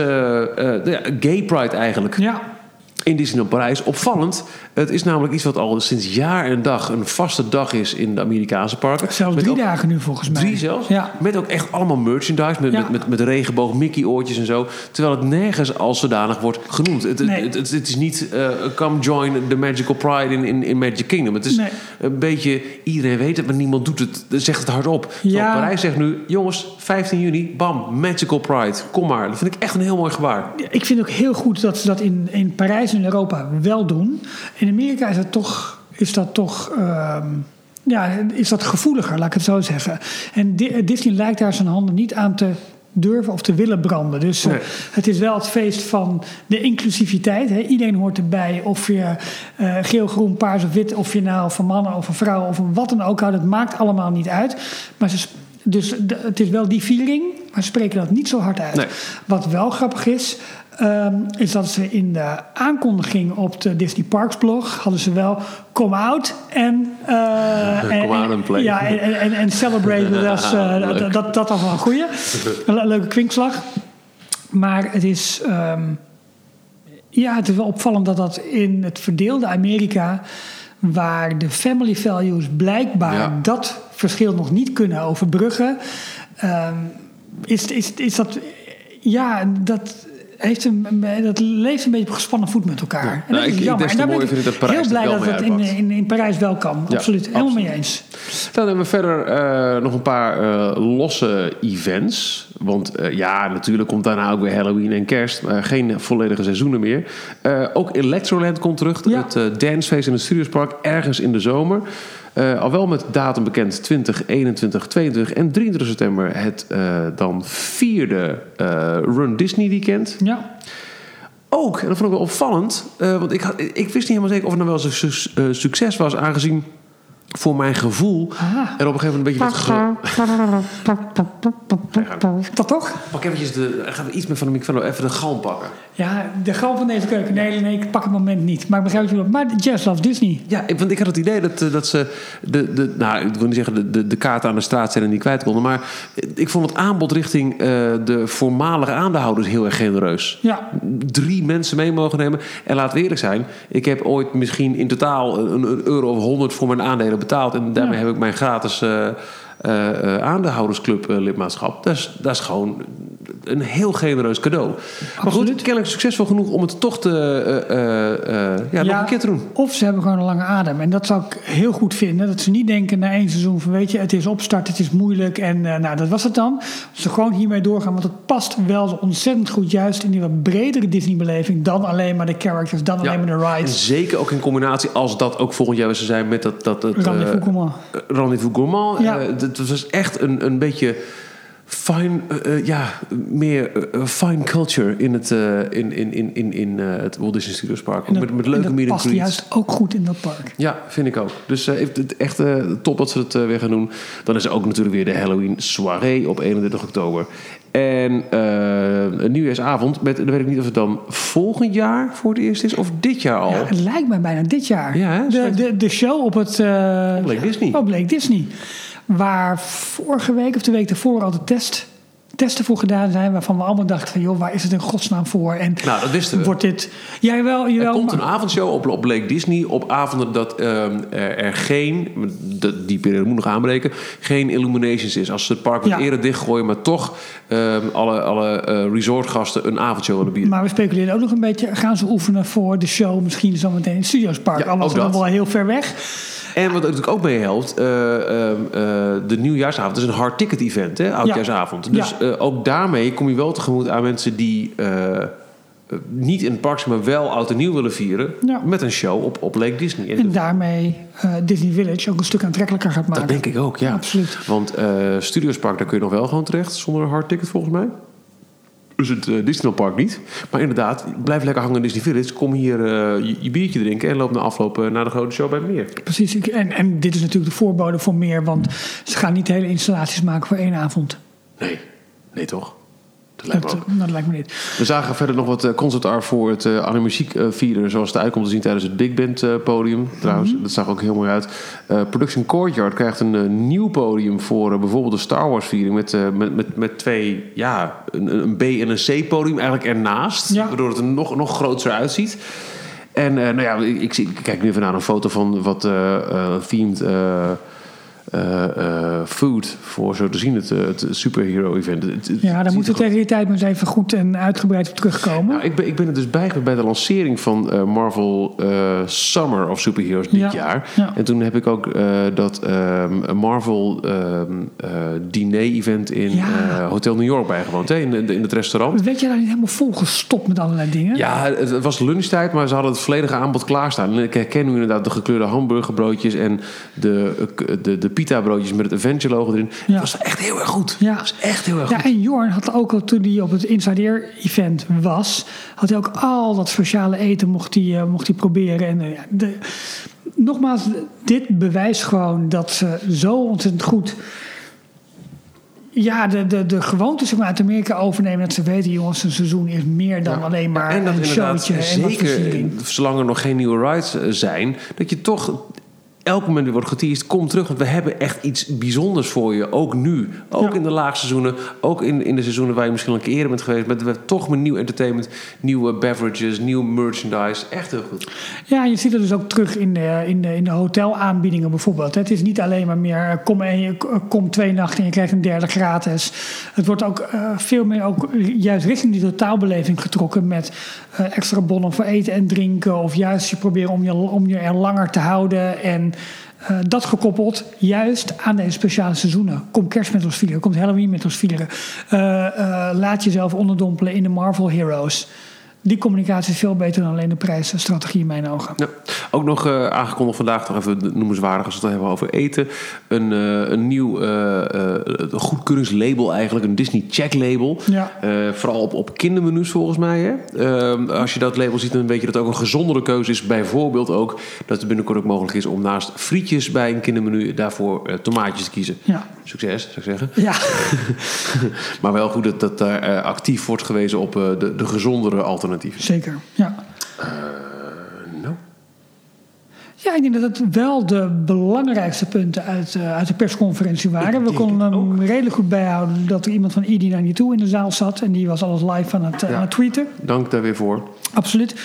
Gay Pride eigenlijk. Ja. In Disneyland Parijs. Opvallend. Het is namelijk iets wat al sinds jaar en dag een vaste dag is in de Amerikaanse parken. Zelfs 3 dagen nu volgens mij. 3 zelfs? Ja. Met ook echt allemaal merchandise. Met regenboog, Mickey oortjes en zo. Terwijl het nergens als zodanig wordt genoemd. Het is niet come join the Magical Pride in Magic Kingdom. Het is een beetje, iedereen weet het, maar niemand doet het. Zegt het hardop. Ja. Parijs zegt nu, jongens, 15 juni, bam, Magical Pride. Kom maar. Dat vind ik echt een heel mooi gebaar. Ik vind ook heel goed dat ze dat in Parijs en Europa wel doen. In Amerika is dat gevoeliger, laat ik het zo zeggen. En Disney lijkt daar zijn handen niet aan te durven of te willen branden. Dus het is wel het feest van de inclusiviteit. Hè. Iedereen hoort erbij. Of je geel, groen, paars of wit... of je nou van mannen of een vrouw of wat dan ook houdt. Het maakt allemaal niet uit. Maar het is wel die viering... maar spreken dat niet zo hard uit. Nee. Wat wel grappig is dat ze in de aankondiging op de Disney Parks blog hadden ze wel come out en come out and play. Ja, en celebrate. Dat was wel een goeie. Een leuke kwinkslag. Maar het is het is wel opvallend dat in het verdeelde Amerika, waar de family values blijkbaar dat verschil nog niet kunnen overbruggen, is dat... Ja, dat leeft een beetje op gespannen voet met elkaar. En dat is jammer. En daar ben ik heel blij dat het in Parijs wel kan. Ja, absoluut. Helemaal mee eens. Dan hebben we verder nog een paar losse events. Want natuurlijk komt daarna ook weer Halloween en Kerst. Maar geen volledige seizoenen meer. Ook Electroland komt terug. Ja. Het dancefeest in het Studiospark ergens in de zomer. Al wel met datum bekend 20, 21, 22 en 23 september het dan 4e Run Disney weekend. Ja. Ook, en dat vond ik wel opvallend, want ik wist niet helemaal zeker of het nou wel een succes was, aangezien voor mijn gevoel er op een gegeven moment een beetje... Dat toch? Pak eventjes gaan we iets meer van de microfoon, even de galm pakken. Ja, de galm van deze keuken. Nee, ik pak het moment niet. Maar ik begrijp het wel. Maar Jazz Loves Disney. Ja, want ik had het idee dat ze ik wil niet zeggen de kaarten aan de straat zijn en die kwijt konden. Maar ik vond het aanbod richting de voormalige aandeelhouders heel erg genereus. Ja. 3 mensen mee mogen nemen. En laten we eerlijk zijn, ik heb ooit misschien in totaal een euro of 100 voor mijn aandelen betaald. En daarmee heb ik mijn gratis aandeelhoudersclub lidmaatschap. Dat is gewoon een heel genereus cadeau. Maar goed, kennelijk succesvol genoeg om het toch nog een keer te doen. Of ze hebben gewoon een lange adem. En dat zou ik heel goed vinden. Dat ze niet denken na 1 seizoen van weet je, het is opstart, het is moeilijk. En dat was het dan. Ze gewoon hiermee doorgaan. Want het past wel ontzettend goed juist in die wat bredere Disney-beleving dan alleen maar de characters, dan alleen maar de rides. En zeker ook in combinatie als dat ook volgend jaar zou zijn met dat Rendezvous Gourmand. Rendezvous Gourmand. Dat was echt een beetje meer fine culture in het het Walt Disney Studios Park. Met leuke meet and past juist ook goed in dat park. Ja, vind ik ook. Dus echt top dat ze het weer gaan doen. Dan is er ook natuurlijk weer de Halloween soirée op 31 oktober. En een nieuwjaarsavond met, dan weet ik niet of het dan volgend jaar voor het eerst is of dit jaar al. Ja, het lijkt mij bijna dit jaar. Ja, de show op het Lake Disney. Op Lake Disney. Waar vorige week of de week daarvoor al de testen voor gedaan zijn, waarvan we allemaal dachten van, joh, waar is het in godsnaam voor? En dat wisten we. Wordt dit... Jawel, er komt een avondshow op Lake Disney op avonden dat er geen, die periode moet nog aanbreken, geen illuminations is. Als ze het park wat eerder dichtgooien, maar toch alle resortgasten een avondshow willen bieden. Maar we speculeren ook nog een beetje, gaan ze oefenen voor de show misschien zometeen in het Studiospark? Al was het wel heel ver weg. En wat natuurlijk ook mee helpt, de nieuwjaarsavond is een hard ticket event, oudjaarsavond. Dus ook daarmee kom je wel tegemoet aan mensen die niet in het park zijn, maar wel oud en nieuw willen vieren met een show op Lake Disney. En daarmee Disney Village ook een stuk aantrekkelijker gaat maken. Dat denk ik ook, ja. Absoluut. Want Studiospark, daar kun je nog wel gewoon terecht zonder een hard ticket volgens mij. Dus het Disneyland Park niet. Maar inderdaad, blijf lekker hangen in Disney Village. Kom hier je biertje drinken en loop na afloop naar de grote show bij Meer. Precies. En dit is natuurlijk de voorbode voor meer. Want ze gaan niet de hele installaties maken voor 1 avond. Nee toch? Dat lijkt me niet. We zagen verder nog wat concept art voor het Animagiek vieren, zoals het uitkomt te zien tijdens het Big Band podium. Trouwens, dat zag ook heel mooi uit. Production Courtyard krijgt een nieuw podium voor bijvoorbeeld de Star Wars viering met 2, een B en een C podium eigenlijk ernaast, waardoor het er nog groter uitziet. En ik kijk nu even naar een foto van wat themed food voor zo te zien het superhero event. Daar moeten we tegen die tijd maar eens even goed en uitgebreid op terugkomen. Nou, ik ben er dus bij de lancering van Marvel Summer of Superheroes dit jaar. Ja. En toen heb ik ook dat Marvel diner event in Hotel New York bijgewoond, in het restaurant. Weet je daar niet helemaal volgestopt met allerlei dingen? Ja, het was lunchtijd, maar ze hadden het volledige aanbod klaarstaan. En ik herken nu inderdaad de gekleurde hamburgerbroodjes en de pita-broodjes met het Avenger-logo erin. Dat was echt heel erg goed. Ja. Dat was echt heel erg goed. Ja, en Jorn had ook al, toen hij op het Inside Air event was, had hij ook al dat speciale eten mocht hij proberen. En nogmaals, dit bewijst gewoon dat ze zo ontzettend goed Ja, de gewoontes zeg maar, uit Amerika overnemen. Dat ze weten, jongens, een seizoen is meer dan alleen maar en dat een showtje. Zeker, zolang er nog geen nieuwe rides zijn, dat je toch elk moment weer wordt geteased, kom terug. Want we hebben echt iets bijzonders voor je. Ook nu. Ook in de laagseizoenen. Ook in de seizoenen waar je misschien al een keer eerder bent geweest. Maar we hebben toch met nieuw entertainment, nieuwe beverages, nieuw merchandise. Echt heel goed. Ja, je ziet het dus ook terug in de hotelaanbiedingen bijvoorbeeld. Het is niet alleen maar meer kom 2 nachten en je krijgt een derde gratis. Het wordt ook veel meer ook juist richting die totaalbeleving getrokken met extra bonnen voor eten en drinken. Of juist je proberen om je er langer te houden. En dat gekoppeld juist aan deze speciale seizoenen. Kom kerst met ons vieren, komt Halloween met ons vieren. Laat jezelf onderdompelen in de Marvel Heroes. Die communicatie is veel beter dan alleen de prijsstrategie in mijn ogen. Ja, ook nog aangekondigd vandaag, nog even noemenswaardig als we het hebben over eten. Een nieuw goedkeuringslabel eigenlijk, een Disney Check label. Ja. Vooral op kindermenu's volgens mij. Hè? Als je dat label ziet, dan weet je dat het ook een gezondere keuze is. Bijvoorbeeld ook dat het binnenkort ook mogelijk is om naast frietjes bij een kindermenu daarvoor tomaatjes te kiezen. Ja. Succes, zou ik zeggen. Ja. Maar wel goed dat daar actief wordt gewezen op de gezondere alternatieven. Zeker, ja. Nou. Ja, ik denk dat het wel de belangrijkste punten uit de persconferentie waren. We konden hem redelijk goed bijhouden dat er iemand van ED92 in de zaal zat. En die was alles live aan het tweeten. Dank daar weer voor. Absoluut.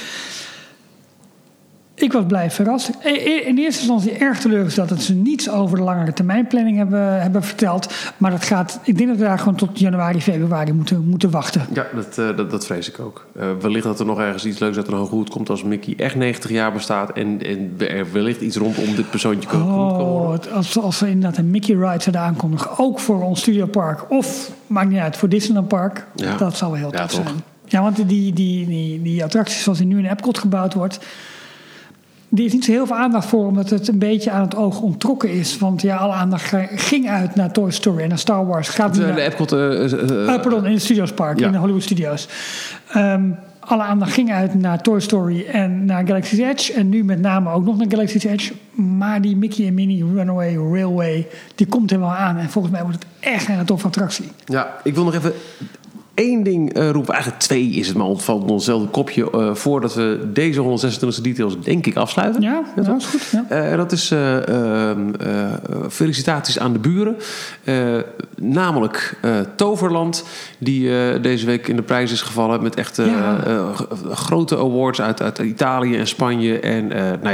Ik was blij verrast. In eerste instantie erg teleurgesteld dat ze niets over de langere termijnplanning hebben verteld. Maar ik denk dat we daar gewoon tot januari, februari moeten wachten. Ja, dat vrees ik ook. Wellicht dat er nog ergens iets leuks uit een hoge hoed komt als Mickey echt 90 jaar bestaat. En er wellicht iets rondom dit persoontje komt. Als we inderdaad een Mickey Ride zouden aankondigen. Ook voor ons studiopark. Of, maakt niet uit, voor Disneyland Park. Ja. Dat zou wel heel tof zijn. Ja, want die attracties zoals die nu in Epcot gebouwd wordt. Die heeft niet zo heel veel aandacht voor, omdat het een beetje aan het oog onttrokken is. Want ja, alle aandacht ging uit naar Toy Story en naar Star Wars. Gaat de Epcot... in de Studiospark, in de Hollywood Studios. Alle aandacht ging uit naar Toy Story en naar Galaxy's Edge. En nu met name ook nog naar Galaxy's Edge. Maar die Mickey en Minnie Runaway Railway, die komt er wel aan. En volgens mij wordt het echt een toffe attractie. Ja, ik wil nog even... 1 ding roepen, eigenlijk 2 is het, maar van onszelfde kopje voordat we deze 126e details denk ik afsluiten. Ja, dat is goed. Ja. En dat is felicitaties aan de buren. Namelijk Toverland, die deze week in de prijs is gevallen met echt grote awards uit Italië en Spanje. En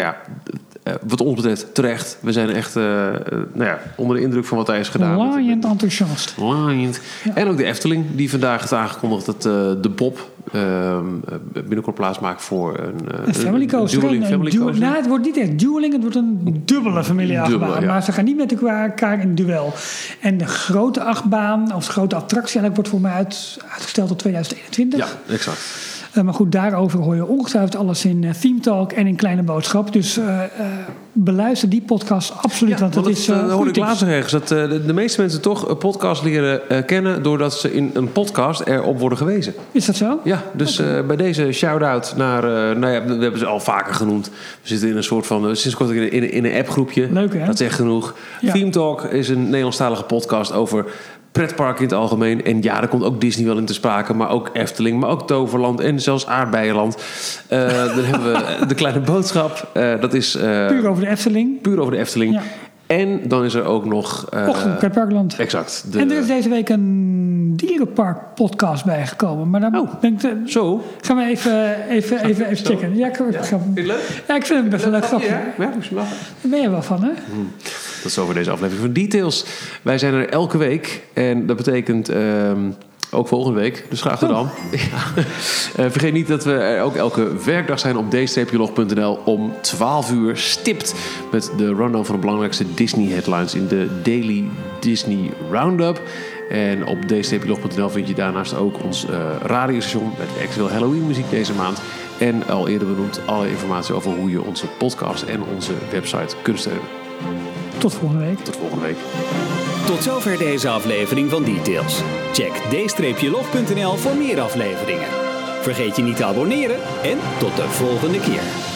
wat ons betreft terecht. We zijn echt onder de indruk van wat hij is gedaan. Laaiend enthousiast. Laaiend. Ja. En ook de Efteling, die vandaag heeft aangekondigd dat de Bob binnenkort plaatsmaakt voor een family coaster. Nou, het wordt niet echt dueling, het wordt een dubbele familieachtbaan. Ja. Maar ze gaan niet met elkaar in duel. En de grote achtbaan, of de grote attractie, eigenlijk wordt voor mij uitgesteld tot 2021. Ja, exact. Maar goed, daarover hoor je ongetwijfeld alles in Theme Talk en in Kleine Boodschap. Dus beluister die podcast absoluut. Ja, want dat hoor ik later ergens. Dat de meeste mensen toch een podcast leren kennen doordat ze in een podcast erop worden gewezen. Is dat zo? Ja, dus bij deze shout-out naar... we hebben ze al vaker genoemd. We zitten in een soort van... sinds kort in een appgroepje. Leuk, hè? Dat is echt genoeg. Ja. Theme Talk is een Nederlandstalige podcast over... pretpark in het algemeen. En ja, daar komt ook Disney wel in te sprake. Maar ook Efteling, maar ook Toverland en zelfs Aardbeienland. Dan hebben we de Kleine Boodschap. Dat is... puur over de Efteling. Puur over de Efteling. Ja. En dan is er ook nog... Ochtend Pretparkland. Exact. En er is deze week een dierenpark podcast bijgekomen. Maar dan zo. Gaan we even checken. Ja, vind je het leuk? Ja, ik vind het best wel leuk grapje. Ja, moest je lachen. Daar ben je wel van, hè? Dat is over deze aflevering van Details. Wij zijn er elke week. En dat betekent... ook volgende week, dus graag gedaan. Ja. Vergeet niet dat we er ook elke werkdag zijn op d-log.nl om 12 uur stipt met de rundown van de belangrijkste Disney headlines in de Daily Disney Roundup. En op d-log.nl vind je daarnaast ook ons radiostation met actueel Halloween muziek deze maand. En al eerder benoemd alle informatie over hoe je onze podcast en onze website kunt steunen. Tot volgende week. Tot volgende week. Tot zover deze aflevering van Details. Check d-log.nl voor meer afleveringen. Vergeet je niet te abonneren en tot de volgende keer.